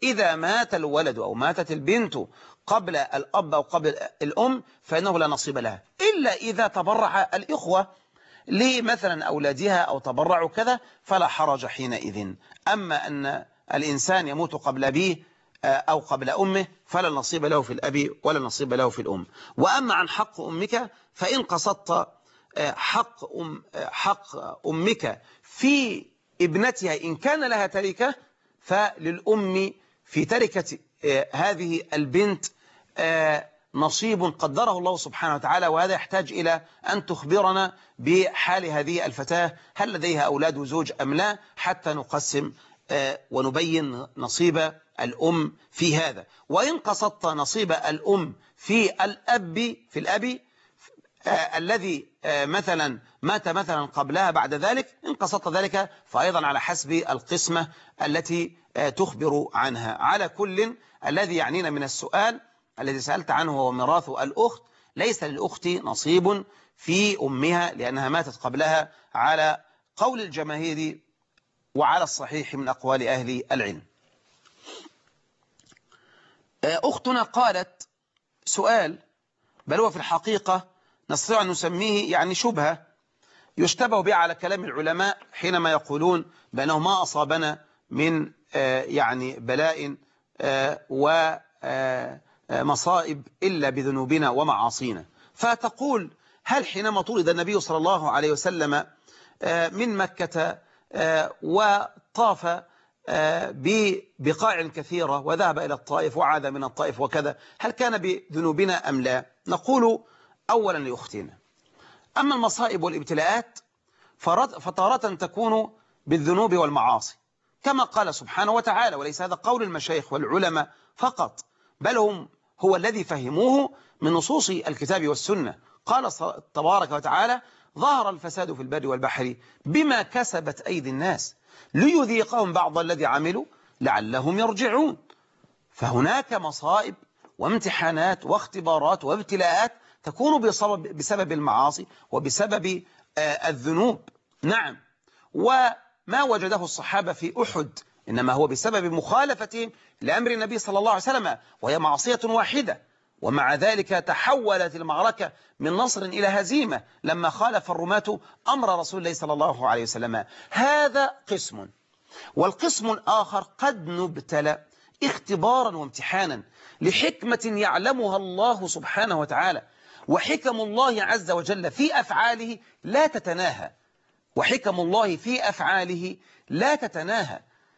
إذا مات الولد أو ماتت البنت قبل الأب أو قبل الأم فإنه لا نصيب لها، إلا إذا تبرع الإخوة لمثلا أولادها أو تبرعوا كذا فلا حرج حينئذ. أما أن الإنسان يموت قبل أبيه أو قبل أمه فلا نصيب له في الأب ولا نصيب له في الأم. وأما عن حق أمك فإن قصدت حق, أم حق أمك في ابنتها إن كان لها تركة فللأم في تركة هذه البنت نصيب قدره الله سبحانه وتعالى، وهذا يحتاج إلى أن تخبرنا بحال هذه الفتاة هل لديها أولاد وزوج أم لا، حتى نقسم ونبين نصيب الأم في هذا. وإن قصدت نصيب الأم في الأب في الأب الذي مثلا مات مثلا قبلها بعد ذلك، إن قصدت ذلك فأيضا على حسب القسمة التي تخبر عنها. على كل الذي يعنينا من السؤال الذي سألت عنه هو ميراث الأخت، ليس للأخت نصيب في أمها لأنها ماتت قبلها على قول الجماهير وعلى الصحيح من أقوال أهل العلم. أختنا قالت سؤال بل هو في الحقيقة نستطيع أن نسميه يعني شبهة يشتبه بها على كلام العلماء حينما يقولون بأنه ما أصابنا من يعني بلاء ومصائب إلا بذنوبنا ومعاصينا. فتقول هل حينما طرد النبي صلى الله عليه وسلم من مكة وطاف ببقاع كثيرة وذهب إلى الطائف وعاد من الطائف وكذا هل كان بذنوبنا أم لا؟ نقول أولا لأختنا أما المصائب والابتلاءات فتارة تكون بالذنوب والمعاصي كما قال سبحانه وتعالى، وليس هذا قول المشايخ والعلماء فقط بل هم هو الذي فهموه من نصوص الكتاب والسنة. قال تبارك وتعالى ظهر الفساد في البر والبحر بما كسبت أيدي الناس ليذيقهم بعض الذي عملوا لعلهم يرجعون. فهناك مصائب وامتحانات واختبارات وابتلاءات تكون بسبب, بسبب المعاصي وبسبب آه الذنوب. نعم، وما وجده الصحابة في أحد إنما هو بسبب مخالفتهم لأمر النبي صلى الله عليه وسلم وهي معصية واحدة، ومع ذلك تحولت المعركة من نصر إلى هزيمة لما خالف الرماة أمر رسول الله صلى الله عليه وسلم. هذا قسم. والقسم الآخر قد نبتلى اختبارا وامتحانا لحكمة يعلمها الله سبحانه وتعالى، وحكم الله عز وجل في أفعاله لا تتناهى، وحكم الله في أفعاله لا تتناهى.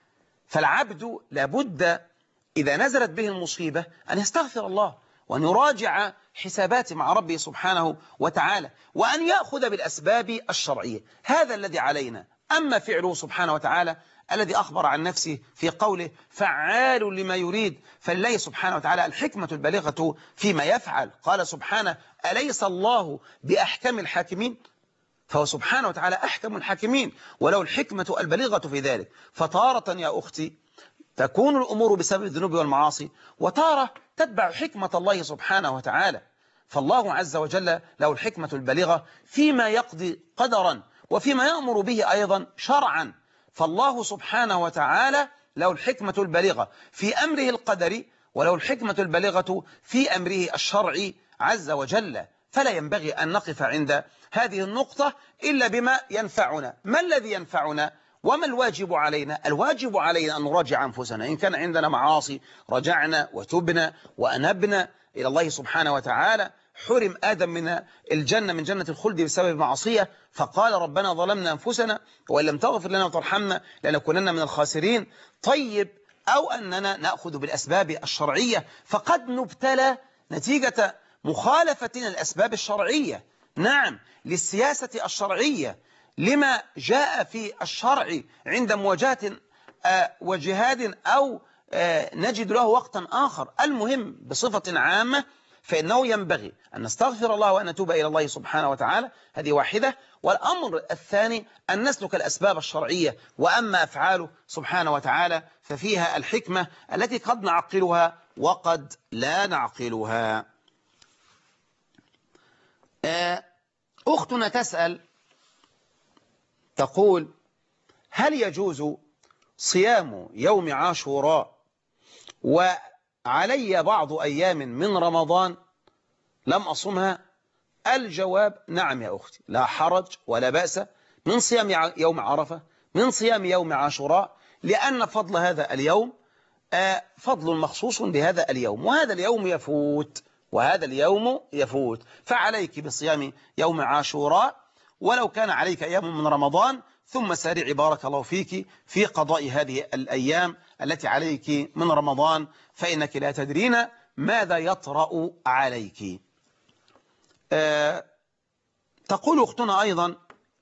فالعبد لابد إذا نزلت به المصيبة أن يستغفر الله وأن يراجع حسابات مع ربه سبحانه وتعالى وأن يأخذ بالأسباب الشرعية. هذا الذي علينا. أما فعله سبحانه وتعالى الذي أخبر عن نفسه في قوله فعال لما يريد، فلله سبحانه وتعالى الحكمة البالغة فيما يفعل. قال سبحانه أليس الله بأحكم الحاكمين؟ فهو سبحانه وتعالى أحكم الحاكمين وله الحكمة البالغة في ذلك. فتارة يا أختي تكون الأمور بسبب الذنوب والمعاصي، وتارة تتبع حكمة الله سبحانه وتعالى. فالله عز وجل له الحكمة البالغة فيما يقضي قدرا وفيما يأمر به أيضا شرعا. فالله سبحانه وتعالى له الحكمة البالغة في أمره القدري وله الحكمة البالغة في أمره الشرعي عز وجل. فلا ينبغي أن نقف عند هذه النقطة إلا بما ينفعنا. ما الذي ينفعنا وما الواجب علينا؟ الواجب علينا أن نراجع أنفسنا. إن كان عندنا معاصي رجعنا وتبنا وأنبنا إلى الله سبحانه وتعالى. حرم آدم من الجنة من جنة الخلد بسبب معصية، فقال ربنا ظلمنا أنفسنا وإن لم تغفر لنا وترحمنا لنكونن من الخاسرين. طيب، أو أننا نأخذ بالأسباب الشرعية، فقد نبتلى نتيجة مخالفتنا الأسباب الشرعية. نعم، للسياسة الشرعية، لما جاء في الشرع عند مواجهة وجهاد أو نجد له وقتا آخر. المهم بصفة عامة فإنه ينبغي أن نستغفر الله وأن نتوب إلى الله سبحانه وتعالى. هذه واحدة. والأمر الثاني أن نسلك الأسباب الشرعية. وأما أفعاله سبحانه وتعالى ففيها الحكمة التي قد نعقلها وقد لا نعقلها. أختنا تسأل تقول هل يجوز صيام يوم عاشوراء وعلي بعض أيام من رمضان لم أصمها؟ الجواب نعم يا أختي، لا حرج ولا بأس من صيام يوم عرفة، من صيام يوم عاشوراء، لأن فضل هذا اليوم فضل مخصوص بهذا اليوم، وهذا اليوم يفوت وهذا اليوم يفوت، فعليك بصيام يوم عاشوراء ولو كان عليك أيام من رمضان، ثم سارعي بارك الله فيك في قضاء هذه الأيام التي عليك من رمضان، فإنك لا تدرين ماذا يطرأ عليك. أه تقول أختنا أيضا: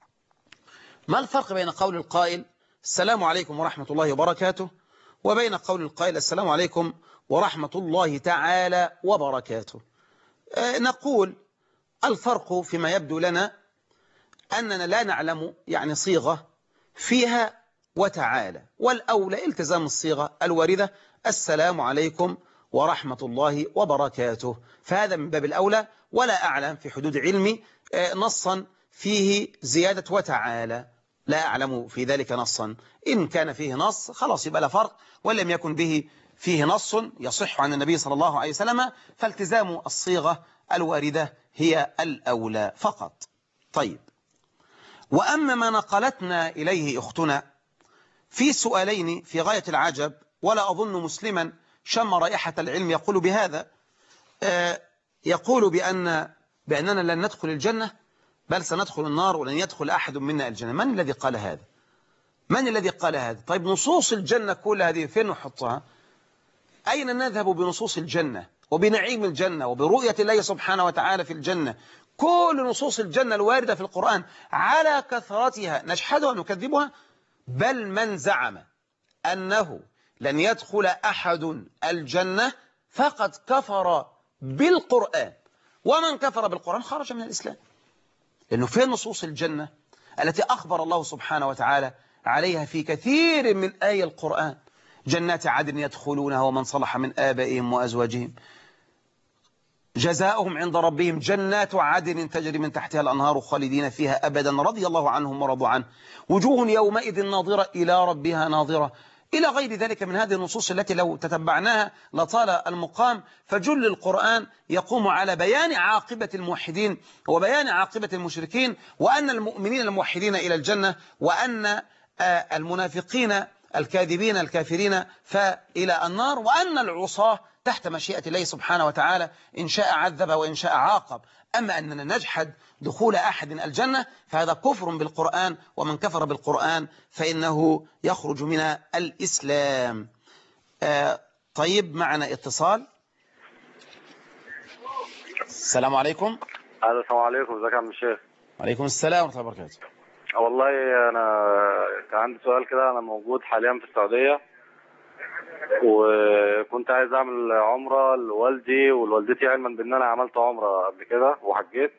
ما الفرق بين قول القائل السلام عليكم ورحمة الله وبركاته وبين قول القائل السلام عليكم ورحمة الله تعالى وبركاته؟ أه نقول الفرق فيما يبدو لنا أننا لا نعلم يعني صيغة فيها وتعالى، والأولى التزام الصيغة الواردة السلام عليكم ورحمة الله وبركاته، فهذا من باب الأولى، ولا أعلم في حدود علمي نصا فيه زيادة وتعالى، لا أعلم في ذلك نصا. إن كان فيه نص خلاص يبقى لا فرق، ولم يكن به فيه نص يصح عن النبي صلى الله عليه وسلم، فالتزام الصيغة الواردة هي الأولى فقط. طيب، وأما ما نقلتنا إليه أختنا في سؤالين في غاية العجب، ولا أظن مسلما شم رائحة العلم يقول بهذا، يقول بأن بأننا لن ندخل الجنة بل سندخل النار ولن يدخل أحد منا الجنة. من الذي قال هذا؟ من الذي قال هذا؟ طيب نصوص الجنة كل هذه فين نحطها؟ أين نذهب بنصوص الجنة وبنعيم الجنة وبرؤية الله سبحانه وتعالى في الجنة؟ كل نصوص الجنة الواردة في القرآن على كثرتها نجحدها ونكذبها، بل من زعم أنه لن يدخل أحد الجنة فقد كفر بالقرآن، ومن كفر بالقرآن خرج من الإسلام، لأنه في نصوص الجنة التي أخبر الله سبحانه وتعالى عليها في كثير من آي القرآن: جنات عدن يدخلونها ومن صلح من آبائهم وأزواجهم جزاؤهم عند ربهم جنات عدن تجري من تحتها الأنهار خالدين فيها أبدا رضي الله عنهم ورضوا عنه وجوه يومئذ ناظرة إلى ربها ناظرة، إلى غير ذلك من هذه النصوص التي لو تتبعناها لطال المقام. فجل القرآن يقوم على بيان عاقبة الموحدين وبيان عاقبة المشركين، وأن المؤمنين الموحدين إلى الجنة، وأن المنافقين الكاذبين الكافرين فإلى النار، وأن العصاة تحت مشيئة الله سبحانه وتعالى إن شاء عذب وإن شاء عاقب. أما أننا نجحد دخول أحد الجنة فهذا كفر بالقرآن، ومن كفر بالقرآن فإنه يخرج من الإسلام. آه طيب، معنا اتصال. السلام عليكم.
السلام عليكم، ازيك يا عم الشيخ؟
وعليكم السلام ورحمة الله وبركاته.
والله أنا كان عندي سؤال كده، أنا موجود حاليا في السعودية وكنت عايز أعمل عمرة لوالدي ولوالدتي، علما بأن أنا عملت عمرة قبل كده وحجيت.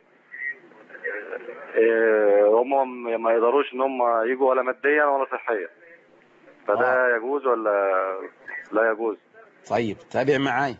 هم ما يقدروش إن هم يجوا ولا ماديا ولا صحيا، فده آه. يجوز ولا لا يجوز؟
طيب تابع معاي.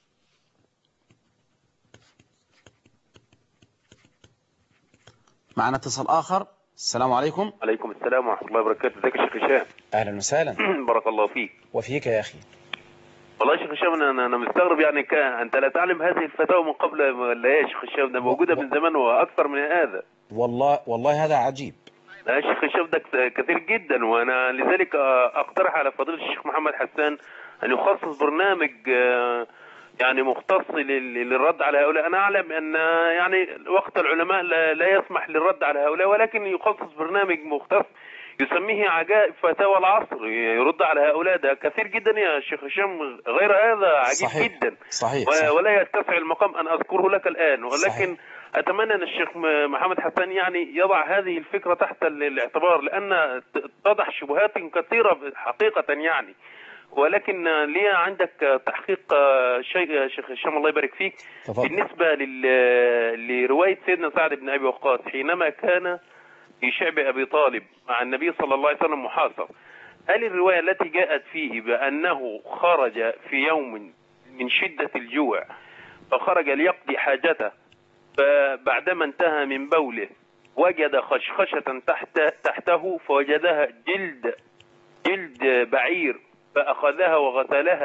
معنا اتصال آخر. السلام عليكم.
عليكم السلام ورحمة الله وبركاته. ازيك يا شيخ هشام؟
أهلا وسهلا.
بارك الله فيك.
وفيك يا أخي.
والله يا شيخ هشام أنا أنا مستغرب، يعني كان أنت لا تعلم هذه الفتاوى من قبل ولا إيه يا شيخ هشام؟ ده موجودة من زمان وأكثر من هذا.
والله والله هذا عجيب.
لا يا شيخ هشام ده كثير جدا، وأنا لذلك أقترح على فضيلة الشيخ محمد حسان أن يخصص برنامج يعني مختص للرد على هؤلاء. أنا أعلم أن يعني وقت العلماء لا يسمح للرد على هؤلاء، ولكن يخصص برنامج مختص يسميه عجائب فتاوى العصر يرد على هؤلاء. ده كثير جدا يا شيخ هشام، غير هذا عجيب
صحيح.
جدا.
صحيح. صحيح.
ولا يتسع المقام أن أذكره لك الآن، ولكن
صحيح.
أتمنى أن الشيخ محمد حسان يعني يضع هذه الفكرة تحت الاعتبار، لأن تضح شبهات كثيرة حقيقة يعني. ولكن لي عندك تحقيق شيء يا شيخ هشام الله يبارك فيك. طبعا. بالنسبة لرواية سيدنا سعد بن أبي وقاص حينما كان في شعب أبي طالب مع النبي صلى الله عليه وسلم محاصر، هل الرواية التي جاءت فيه بأنه خرج في يوم من شدة الجوع فخرج ليقضي حاجته، فبعدما انتهى من بوله وجد خشخشة تحت تحته فوجدها جلد جلد بعير فأخذها وغسلها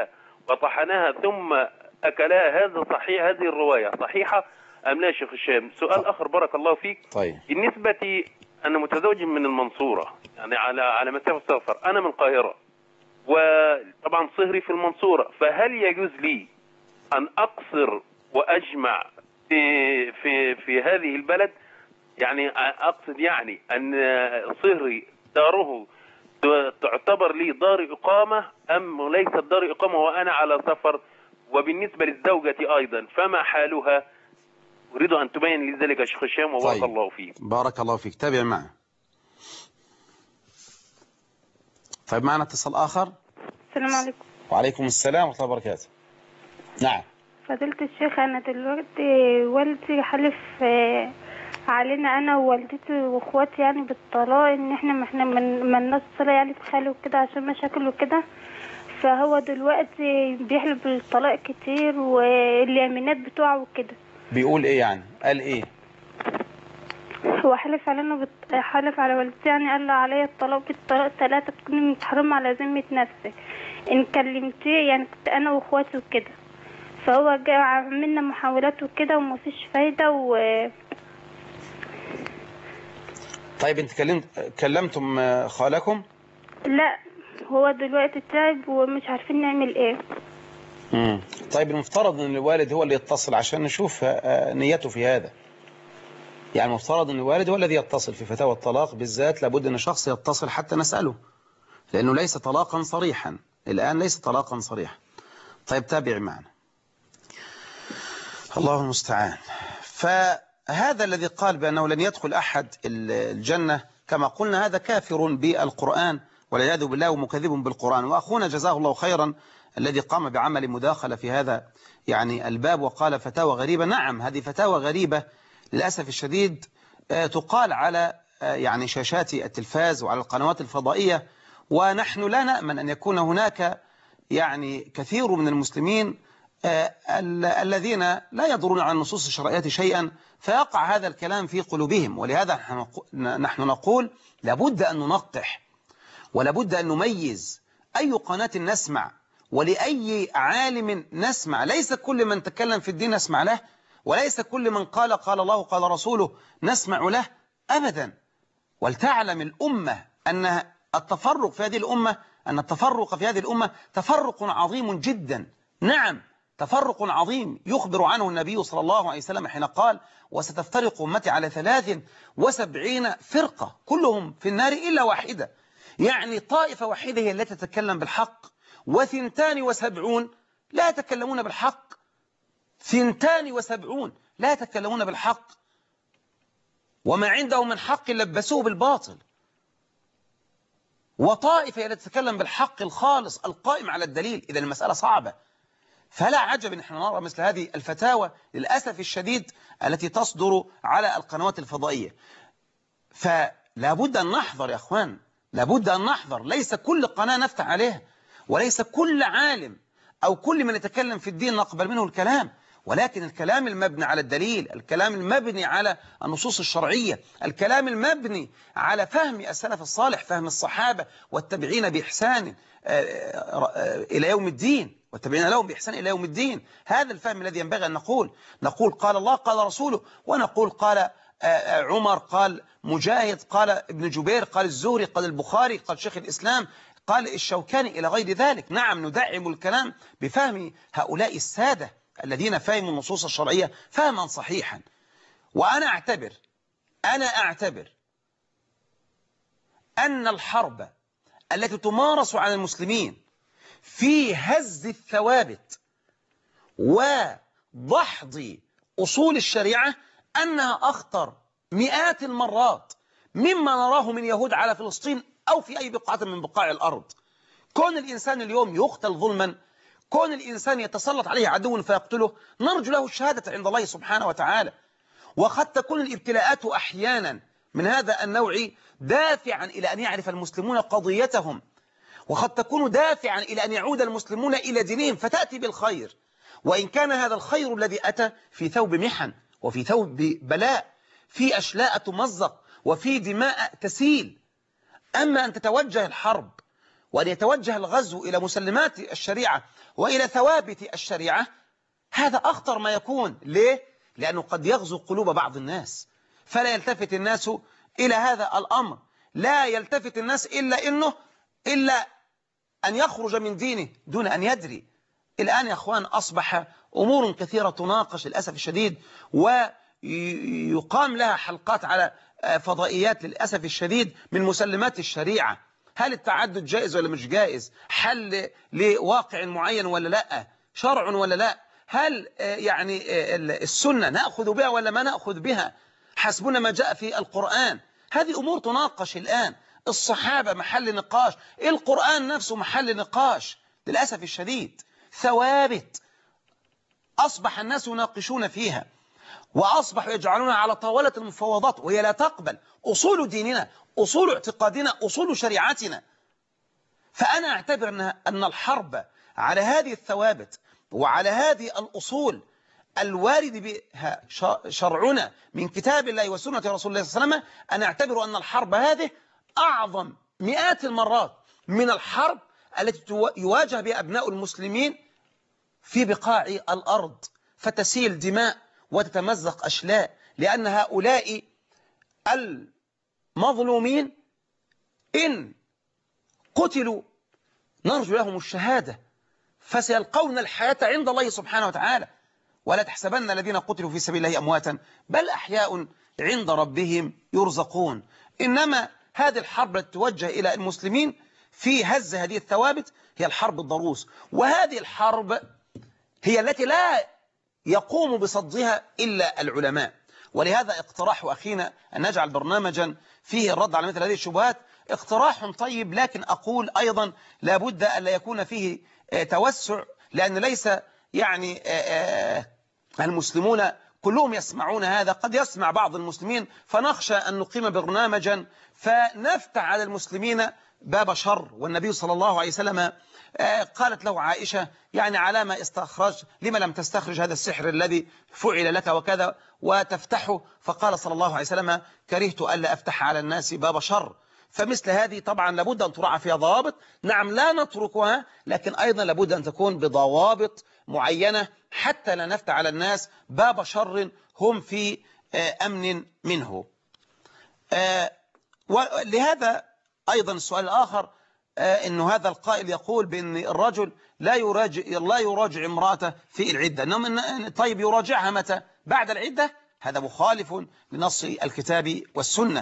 وطحناها ثم أكلها، هذا صحيح؟ هذه الرواية صحيحة أم لا يا شيخ هشام؟ سؤال آخر بارك الله فيك.
طيب.
بالنسبة أنا متزوج من المنصورة، يعني على على مسافة سفر، أنا من القاهرة وطبعا صهري في المنصورة، فهل يجوز لي أن أقصر وأجمع في في في هذه البلد؟ يعني أقصد يعني أن صهري داره تعتبر لي دار إقامة أم ليست دار إقامة وأنا على سفر؟ وبالنسبة للزوجة أيضا فما حالها؟ أريد أن تبين لي ذلك يا شيخ هشام وبارك
طيب.
الله فيك.
بارك الله فيك. تابع معنا. طيب معنا اتصال آخر.
السلام عليكم.
وعليكم السلام ورحمة الله وبركاته. نعم.
فضيلة الشيخ، أنا دلوقتي والدي حلف علينا أنا ووالدتي وأخواتي يعني بالطلاق، إن إحنا ما إحنا من مالناش صلة يعني في خاله وكده عشان مشاكل وكده. فهو دلوقتي بيحلف بالطلاق كتير واليمينات بتوعه وكده.
بيقول إيه يعني؟ قال إيه؟
هو حلف علينا بت... حلف على والدتي يعني، قال عليا الطلاق بالطلاق ثلاثة، تكوني متحرمة على ذمة نفسك إن كلمتيه، يعني كنت أنا وأخواتي وكده. فهو جا عملنا محاولات وكده ومفيش فايدة و
طيب انت كلمت كلمتم خالكم؟
لا، هو دلوقتي تعب ومش عارفين نعمل ايه.
امم طيب المفترض ان الوالد هو اللي يتصل عشان نشوف نيته في هذا. يعني المفترض ان الوالد هو الذي يتصل في فتاوى الطلاق بالذات، لابد ان شخص يتصل حتى نسأله، لانه ليس طلاقا صريحا الان، ليس طلاقا صريحا. طيب تابع معنا. الله المستعان. فهذا الذي قال بأنه لن يدخل أحد الجنة كما قلنا هذا كافر بالقرآن والعياذ بالله ومكذب بالقرآن. وأخونا جزاه الله خيرا الذي قام بعمل مداخلة في هذا يعني الباب وقال فتاوى غريبة. نعم هذه فتاوى غريبة للأسف الشديد تقال على يعني شاشات التلفاز وعلى القنوات الفضائية، ونحن لا نأمن أن يكون هناك يعني كثير من المسلمين الذين لا يدرون عن النصوص الشرعية شيئا فيقع هذا الكلام في قلوبهم. ولهذا نحن نقول لابد أن ننقح ولابد أن نميز أي قناة نسمع ولأي عالم نسمع. ليس كل من تكلم في الدين نسمع له، وليس كل من قال قال الله قال رسوله نسمع له أبدا. ولتعلم الأمة أن التفرق في هذه الأمة أن التفرق في هذه الأمة تفرق عظيم جدا. نعم تفرق عظيم يخبر عنه النبي صلى الله عليه وسلم حين قال وستفترق أمتي على ثلاث وسبعين فرقة كلهم في النار إلا واحدة. يعني طائفة واحدة هي التي تتكلم بالحق، وثنتان وسبعون لا يتكلمون بالحق. ثنتان وسبعون لا يتكلمون بالحق، وما عندهم من حق لبسوه بالباطل. وطائفة هي التي تتكلم بالحق الخالص القائم على الدليل. إذا المسألة صعبة، فلا عجب ان احنا نرى مثل هذه الفتاوى للأسف الشديد التي تصدر على القنوات الفضائية. فلا بد أن نحذر يا أخوان، لابد أن نحذر. ليس كل قناة نفتح عليها، وليس كل عالم أو كل من يتكلم في الدين نقبل منه الكلام، ولكن الكلام المبني على الدليل، الكلام المبني على النصوص الشرعية، الكلام المبني على فهم السلف الصالح، فهم الصحابة والتابعين بإحسان إلى يوم الدين، والتابعين لهم بإحسان إلى يوم الدين. هذا الفهم الذي ينبغي أن نقول نقول قال الله قال رسوله، ونقول قال عمر، قال مجاهد، قال ابن جبير، قال الزهري، قال البخاري، قال شيخ الإسلام، قال الشوكاني إلى غير ذلك. نعم ندعم الكلام بفهم هؤلاء السادة الذين فهموا النصوص الشرعية فهما صحيحا. وأنا أعتبر أنا أعتبر أن الحرب التي تمارس على المسلمين في هز الثوابت وضحض أصول الشريعة أنها أخطر مئات المرات مما نراه من يهود على فلسطين أو في أي بقعة من بقاع الأرض. كون الإنسان اليوم يقتل ظلما، كون الإنسان يتسلط عليه عدو فيقتله، نرجو له الشهادة عند الله سبحانه وتعالى. وقد تكون الابتلاءات أحيانا من هذا النوع دافعا إلى أن يعرف المسلمون قضيتهم، وقد تكون دافعا إلى أن يعود المسلمون إلى دينهم فتأتي بالخير، وإن كان هذا الخير الذي أتى في ثوب محن وفي ثوب بلاء، في أشلاء تمزق وفي دماء تسيل. أما أن تتوجه الحرب وأن يتوجه الغزو إلى مسلمات الشريعة وإلى ثوابت الشريعة، هذا أخطر ما يكون. ليه؟ لأنه قد يغزو قلوب بعض الناس، فلا يلتفت الناس إلى هذا الأمر، لا يلتفت الناس إلا إنه إلا أن يخرج من دينه دون أن يدري. الآن يا أخوان أصبح أمور كثيرة تناقش للأسف الشديد، ويقام لها حلقات على فضائيات للأسف الشديد من مسلمات الشريعة. هل التعدد جائز ولا مش جائز؟ حل لواقع معين ولا لا؟ شرع ولا لا؟ هل يعني السنة نأخذ بها ولا ما نأخذ بها؟ حسبنا ما جاء في القرآن. هذه أمور تناقش الآن. الصحابة محل نقاش، القرآن نفسه محل نقاش للأسف الشديد. ثوابت أصبح الناس يناقشون فيها، وأصبحوا يجعلونها على طاولة المفاوضات، وهي لا تقبل أصول ديننا، أصول اعتقادنا، أصول شريعتنا. فأنا أعتبر أن الحرب على هذه الثوابت وعلى هذه الأصول الوارد بها شرعنا من كتاب الله وسنة رسول الله صلى الله عليه وسلم، أنا أعتبر أن الحرب هذه أعظم مئات المرات من الحرب التي يواجه بها أبناء المسلمين في بقاع الأرض، فتسيل دماء وتتمزق أشلاء، لأن هؤلاء المظلومين إن قتلوا نرجو لهم الشهادة، فسيلقون الحياة عند الله سبحانه وتعالى. ولا تحسبن الذين قتلوا في سبيل الله أمواتا بل أحياء عند ربهم يرزقون. إنما هذه الحرب التي توجه إلى المسلمين في هز هذه الثوابت هي الحرب الضروس، وهذه الحرب هي التي لا يقوم بصدها إلا العلماء. ولهذا اقتراح أخينا أن نجعل برنامجا فيه الرد على مثل هذه الشبهات اقتراح طيب، لكن أقول أيضا لابد أن لا يكون فيه توسع، لأن ليس يعني المسلمون كلهم يسمعون هذا، قد يسمع بعض المسلمين، فنخشى أن نقيم برنامجا فنفتح على المسلمين باب شر. والنبي صلى الله عليه وسلم قالت له عائشة يعني على ما استخرج، لما لم تستخرج هذا السحر الذي فعل لك وكذا وتفتحه؟ فقال صلى الله عليه وسلم كرهت ألا أفتح على الناس باب شر. فمثل هذه طبعا لابد أن تراعى فيها ضوابط، نعم لا نتركها، لكن أيضا لابد أن تكون بضوابط معينة حتى لا نفتح على الناس باب شر هم في أمن منه. ولهذا أيضا السؤال الآخر أنه هذا القائل يقول بأن الرجل لا يراجع لا يراجع امرأته في العدة، إنما طيب يراجعها متى؟ بعد العدة؟ هذا مخالف لنص الكتاب والسنة.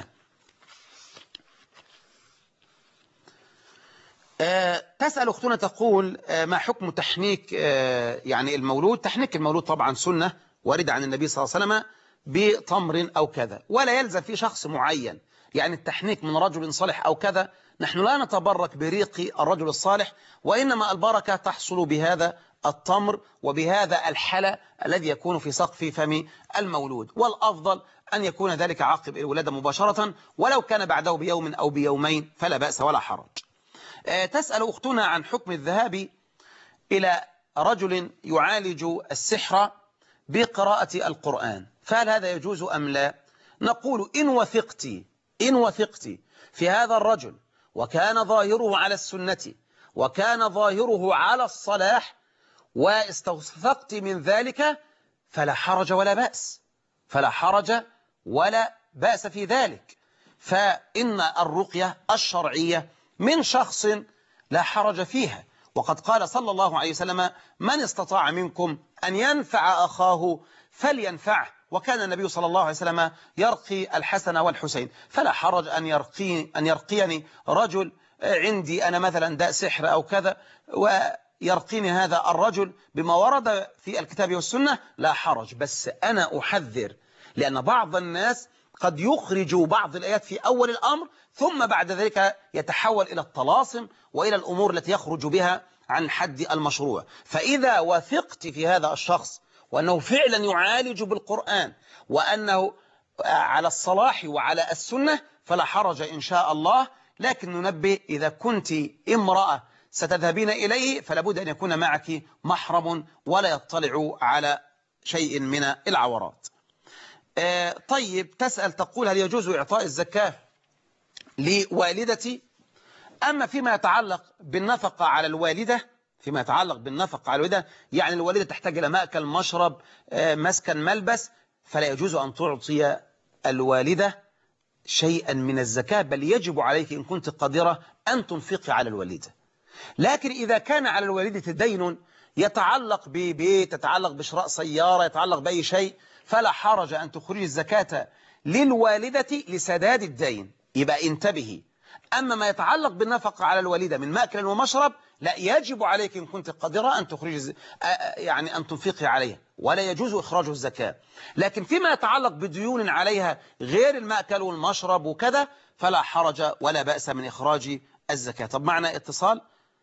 تسأل أختنا تقول ما حكم تحنيك يعني المولود؟ تحنيك المولود طبعا سنة وارد عن النبي صلى الله عليه وسلم بتمر أو كذا، ولا يلزم في شخص معين، يعني التحنيك من رجل صالح أو كذا. نحن لا نتبرك بريق الرجل الصالح، وإنما البركة تحصل بهذا التمر وبهذا الحلى الذي يكون في سقف فم المولود، والأفضل أن يكون ذلك عقب الولادة مباشرة، ولو كان بعده بيوم أو بيومين فلا بأس ولا حرج. تسأل أختنا عن حكم الذهاب إلى رجل يعالج السحر بقراءة القرآن، فهل هذا يجوز أم لا؟ نقول إن وثقت إن وثقت في هذا الرجل وكان ظاهره على السنة وكان ظاهره على الصلاح واستوثقت من ذلك فلا حرج ولا بأس، فلا حرج ولا بأس في ذلك. فإن الرقية الشرعية من شخص لا حرج فيها، وقد قال صلى الله عليه وسلم من استطاع منكم أن ينفع أخاه فلينفعه، وكان النبي صلى الله عليه وسلم يرقي الحسن والحسين، فلا حرج أن يرقي أن يرقيني رجل عندي أنا مثلا داء سحر أو كذا ويرقيني هذا الرجل بما ورد في الكتاب والسنة، لا حرج. بس أنا أحذر، لأن بعض الناس قد يخرج بعض الآيات في أول الأمر ثم بعد ذلك يتحول إلى الطلاسم وإلى الأمور التي يخرج بها عن حد المشروع. فإذا وثقت في هذا الشخص وأنه فعلا يعالج بالقرآن وأنه على الصلاح وعلى السنة فلا حرج إن شاء الله. لكن ننبه إذا كنت امرأة ستذهبين إليه فلا بد أن يكون معك محرم ولا يطلع على شيء من العورات. طيب تسأل تقول هل يجوز إعطاء الزكاة لوالدتي؟ أما فيما يتعلق بالنفقة على الوالدة فيما يتعلق بالنفقة على الوالدة يعني الوالدة تحتاج إلى مأكل مشرب مسكن ملبس، فلا يجوز أن تعطي الوالدة شيئا من الزكاة، بل يجب عليك إن كنت قادرة أن تنفقي على الوالدة. لكن إذا كان على الوالدة دين يتعلق ببيت، يتعلق بشراء سيارة، يتعلق بأي شيء، فلا حرج أن تخرج الزكاة للوالدة لسداد الدين. يبقى انتبهي. أما ما يتعلق بالنفقة على الوالدة من مأكل ومشرب لا يجب عليك إن كنت قادرة أن تخرج يعني أن تنفقي عليها، ولا يجوز إخراج الزكاة. لكن فيما يتعلق بديون عليها غير المأكل والمشرب وكذا فلا حرج ولا بأس من إخراج الزكاة. طب معنا اتصال.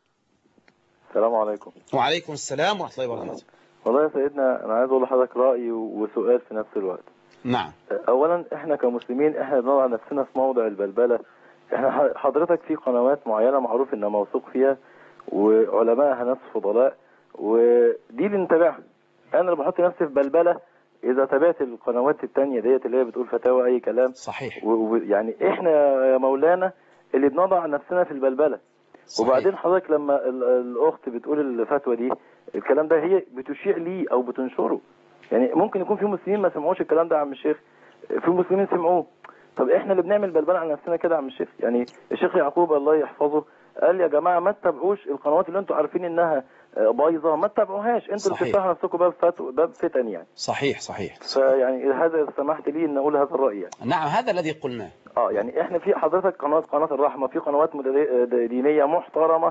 السلام عليكم.
وعليكم السلام ورحمة الله وبركاته.
والله يا سيدنا أنا عايز أقول لحضرتك رأي وسؤال في نفس الوقت.
نعم.
أولا إحنا كمسلمين إحنا بنضع نفسنا في موضع البلبلة. إحنا حضرتك في قنوات معينة معروف إنها موثوق فيها وعلمائها ناس فضلاء ودي اللي نتابعها. أنا اللي بحط نفسي في بلبلة إذا تابعت القنوات التانية ديت اللي هي بتقول فتاوى أي كلام.
صحيح.
ويعني إحنا يا مولانا اللي بنضع نفسنا في البلبلة. صحيح. وبعدين حضرتك لما الأخت بتقول الفتوى دي الكلام ده هي بتشيع ليه أو بتنشره. يعني ممكن يكون في مسلمين ما سمعوش الكلام ده يا عم الشيخ، في مسلمين سمعوه. طب احنا اللي بنعمل بلبله على نفسنا كده يا عم الشيخ. يعني الشيخ يعقوب الله يحفظه قال يا جماعه ما تتابعوش القنوات اللي انتم عارفين انها بايظه، ما تتابعوهاش، انتوا اللي بتفتحوا نفسكم باب فتو باب فتن يعني.
صحيح صحيح.
فيعني هذا اذا سمحت لي ان اقول هذا الراي يعني.
نعم هذا الذي قلناه.
اه يعني احنا في حضرتك قناه قناه الرحمه، في قنوات دينيه محترمه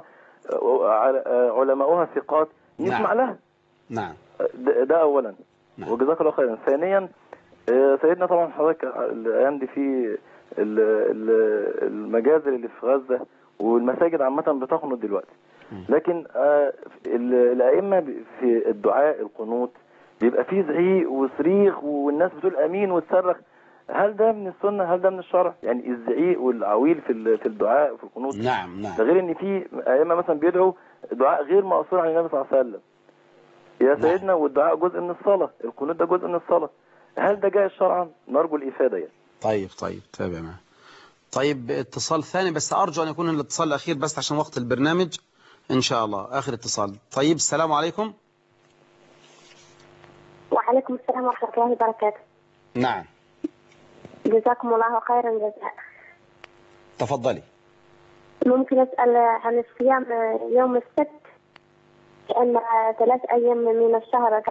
علماؤها ثقات نسمع
نعم.
لها.
نعم.
ده, ده اولا. نعم. وجزاك الله خيرا. ثانيا سيدنا طبعا حضرتك الايام دي في المجازر اللي في غزه والمساجد عامه بتقنط دلوقتي، لكن الائمه في الدعاء القنوت بيبقى فيه زعيق وصريخ والناس بتقول امين وتصرخ. هل ده من السنه؟ هل ده من الشرع؟ يعني الزعيق والعويل في في الدعاء وفي القنوت.
نعم نعم.
ده غير ان في ائمه مثلا بيدعوا دعاء غير مأثور عن النبي صلى الله عليه وسلم يا سيدنا. نعم. والدعاء جزء من الصلاه، القنوت ده جزء من الصلاه. هل ده جاء شرعا؟ نرجو الإفادة يعني.
طيب طيب تابع معه. طيب اتصال ثاني بس أرجو أن يكون الاتصال الأخير بس عشان وقت البرنامج إن شاء الله. آخر اتصال. طيب السلام عليكم.
وعليكم السلام ورحمة الله وبركاته.
نعم.
جزاكم الله خيرا جزاء.
تفضلي.
ممكن أسأل عن الصيام يوم السبت لأن ثلاث أيام من الشهر.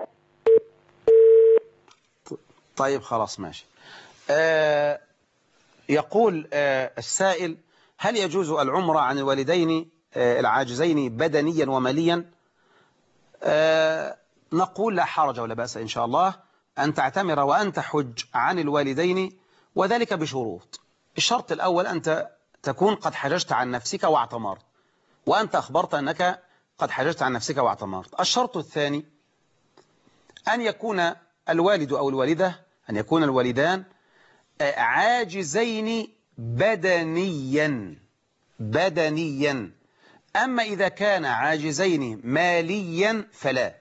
طيب خلاص ماشي. آه يقول آه السائل هل يجوز العمرة عن الوالدين آه العاجزين بدنيا وماليا؟ آه نقول لا حرج ولا بأس إن شاء الله أن تعتمر وأن تحج عن الوالدين، وذلك بشروط. الشرط الأول أنت تكون قد حججت عن نفسك واعتمرت، وأنت أخبرت أنك قد حججت عن نفسك واعتمرت. الشرط الثاني أن يكون الوالد أو الوالدة أن يكون الوالدان عاجزين بدنيا بدنيا. أما إذا كان عاجزين ماليا فلا،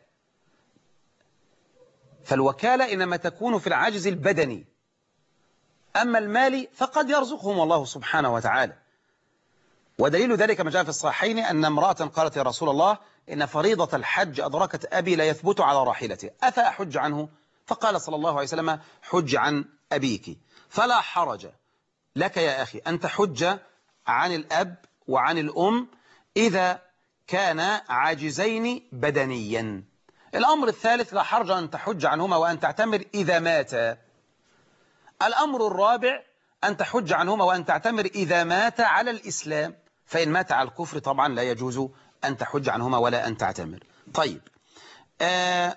فالوكالة إنما تكون في العاجز البدني، أما المالي فقد يرزقهم الله سبحانه وتعالى. ودليل ذلك ما جاء في الصحيحين أن امرأة قالت يا رسول الله إن فريضة الحج أدركت أبي لا يثبت على راحلته أفأحج عنه؟ فقال صلى الله عليه وسلم حج عن أبيك. فلا حرج لك يا أخي أن تحج عن الأب وعن الأم إذا كان عاجزين بدنيا. الأمر الثالث لا حرج أن تحج عنهما وأن تعتمر إذا ماتا. الأمر الرابع أن تحج عنهما وأن تعتمر إذا مات على الإسلام، فإن مات على الكفر طبعا لا يجوز أن تحج عنهما ولا أن تعتمر. طيب آه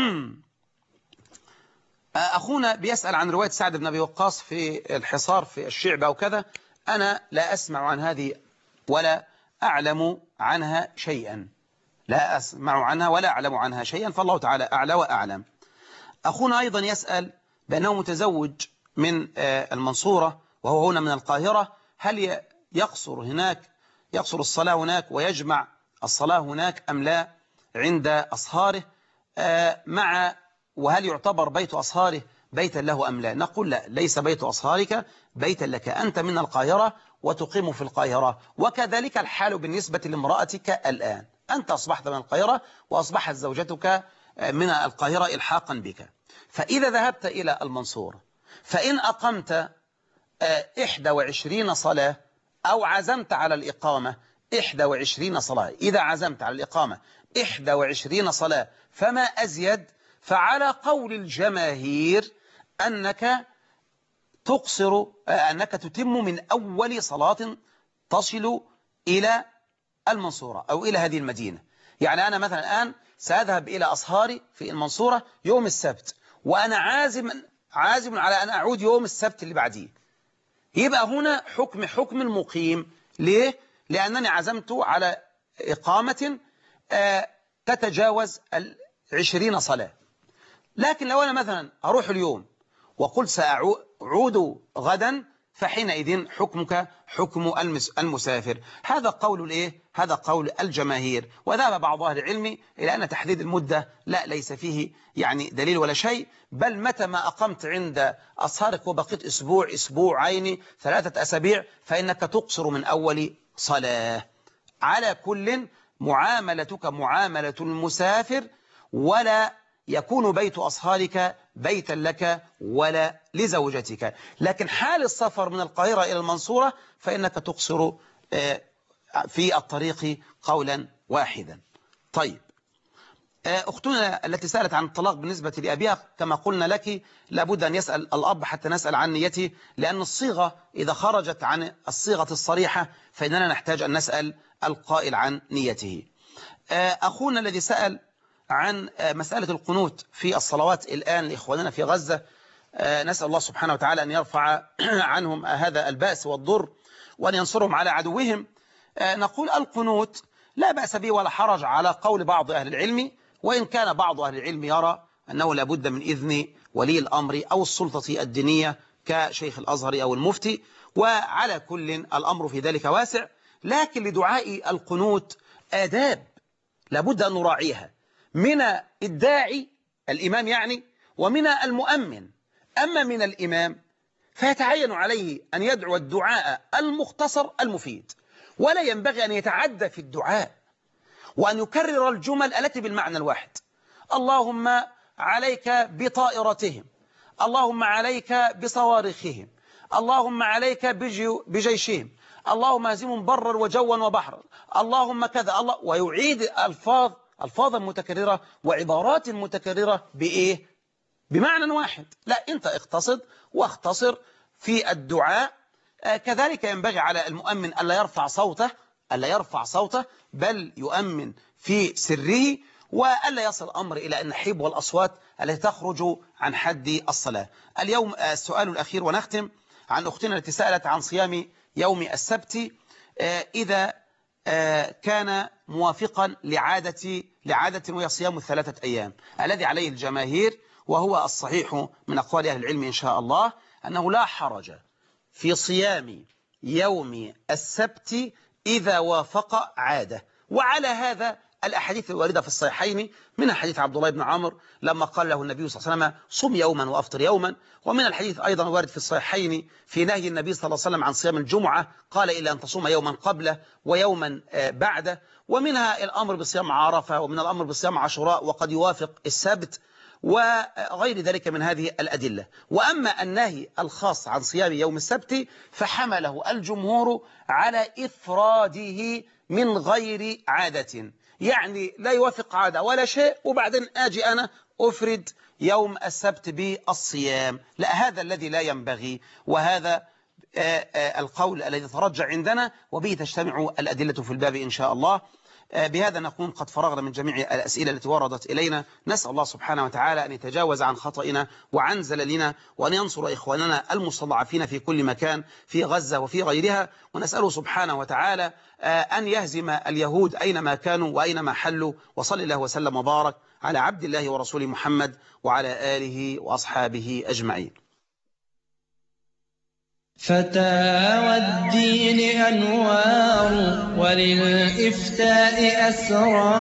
أخونا بيسأل عن رواية سعد بن أبي وقاص في الحصار في الشعب أو كذا. أنا لا أسمع عن هذه ولا أعلم عنها شيئا، لا أسمع عنها ولا أعلم عنها شيئا، فالله تعالى أعلى وأعلم. أخونا أيضا يسأل بأنه متزوج من المنصورة وهو هنا من القاهرة، هل يقصر هناك يقصر الصلاة هناك ويجمع الصلاة هناك أم لا عند أصهاره، مع وهل يعتبر بيت أصهاره بيتا له أم لا؟ نقول لا، ليس بيت أصهارك بيتا لك، أنت من القاهرة وتقيم في القاهرة، وكذلك الحال بالنسبة لامرأتك الآن، أنت أصبحت من القاهرة وأصبحت زوجتك من القاهرة إلحاقا بك. فإذا ذهبت إلى المنصورة فإن أقمت إحدى وعشرين صلاة أو عزمت على الإقامة إحدى وعشرين صلاة، إذا عزمت على الإقامة إحدى وعشرين صلاة فما أزيد، فعلى قول الجماهير أنك تقصر، أنك تتم من أول صلاة تصل إلى المنصورة أو إلى هذه المدينة. يعني أنا مثلا الآن سأذهب إلى أصهاري في المنصورة يوم السبت، وأنا عازم عازم على أن أعود يوم السبت اللي بعديه، يبقى هنا حكم حكم المقيم. ليه؟ لأنني عزمت على إقامة تتجاوز العشرين صلاة. لكن لو أنا مثلا أروح اليوم وقلت سأعود غدا فحينئذ حكمك حكم المسافر. هذا قول الإيه؟ هذا قول الجماهير. وذهب بعض أهل العلم إلى أن تحديد المدة لا، ليس فيه يعني دليل ولا شيء، بل متى ما أقمت عند أصهارك وبقيت أسبوع أسبوعين ثلاثة أسابيع فإنك تقصر من أول صلاة. على كل معاملتك معاملة المسافر، ولا يكون بيت أصهارك بيتا لك ولا لزوجتك. لكن حال السفر من القاهرة إلى المنصورة فإنك تقصر في الطريق قولا واحدا. طيب، أختنا التي سألت عن الطلاق بالنسبة لأبيها، كما قلنا لك لابد أن يسأل الأب حتى نسأل عن نيته، لأن الصيغة إذا خرجت عن الصيغة الصريحة فإننا نحتاج أن نسأل القائل عن نيته. أخونا الذي سأل عن مسألة القنوت في الصلوات الآن لإخواننا في غزة، نسأل الله سبحانه وتعالى أن يرفع عنهم هذا البأس والضر وأن ينصرهم على عدوهم. نقول القنوت لا بأس به ولا حرج على قول بعض أهل العلم، وإن كان بعض أهل العلم يرى أنه لابد من إذن ولي الأمر أو السلطة الدينية كشيخ الأزهر أو المفتي، وعلى كل الأمر في ذلك واسع. لكن لدعاء القنوت آداب لابد أن نراعيها من الداعي الإمام يعني، ومن المؤمن. أما من الإمام فيتعين عليه أن يدعو الدعاء المختصر المفيد، ولا ينبغي أن يتعدى في الدعاء وأن يكرر الجمل التي بالمعنى الواحد. اللهم عليك بطائرتهم، اللهم عليك بصواريخهم، اللهم عليك بجيشهم، اللهم هزمهم برا وجوا وبحرا، اللهم كذا الله، ويعيد ألفاظ ألفاظا متكررة وعبارات متكررة بإيه؟ بمعنى واحد. لا، أنت اقتصد واختصر في الدعاء. آه كذلك ينبغي على المؤمن ألا يرفع صوته ألا يرفع صوته بل يؤمن في سره، وألا يصل الأمر إلى النحيب والأصوات التي تخرج عن حد الصلاة. اليوم آه السؤال الأخير ونختم، عن أختنا التي سألت عن صيام يوم السبت آه إذا آه كان موافقا لعادة لعادة وهي صيام الثلاثة أيام الذي عليه الجماهير، وهو الصحيح من أقوال أهل العلم إن شاء الله، أنه لا حرج في صيام يوم السبت إذا وافق عادة. وعلى هذا الأحاديث الواردة في الصحيحين، من حديث عبد الله بن عمرو لما قال له النبي صلى الله عليه وسلم صم يوما وأفطر يوما، ومن الحديث أيضا وارد في الصحيحين في نهي النبي صلى الله عليه وسلم عن صيام الجمعة، قال إلا أن تصوم يوما قبله ويوما بعده. ومنها الأمر بصيام عرفة، ومن الأمر بصيام عاشوراء وقد يوافق السبت، وغير ذلك من هذه الأدلة. وأما النهي الخاص عن صيام يوم السبت فحمله الجمهور على إفراده من غير عادة، يعني لا يوافق عادة ولا شيء وبعدين آجي أنا أفرد يوم السبت بالصيام. لا، هذا الذي لا ينبغي، وهذا القول الذي ترجع عندنا، وبه تجتمع الأدلة في الباب إن شاء الله. بهذا نكون قد فرغنا من جميع الأسئلة التي وردت إلينا. نسأل الله سبحانه وتعالى أن يتجاوز عن خطئنا وعن زللنا، وأن ينصر إخواننا المستضعفين في كل مكان في غزة وفي غيرها، ونسأله سبحانه وتعالى أن يهزم اليهود أينما كانوا وأينما حلوا. وصلى الله وسلم وبارك على عبد الله ورسوله محمد وعلى آله وأصحابه أجمعين.
فتاوى الدين أنوار وللإفتاء أسرار.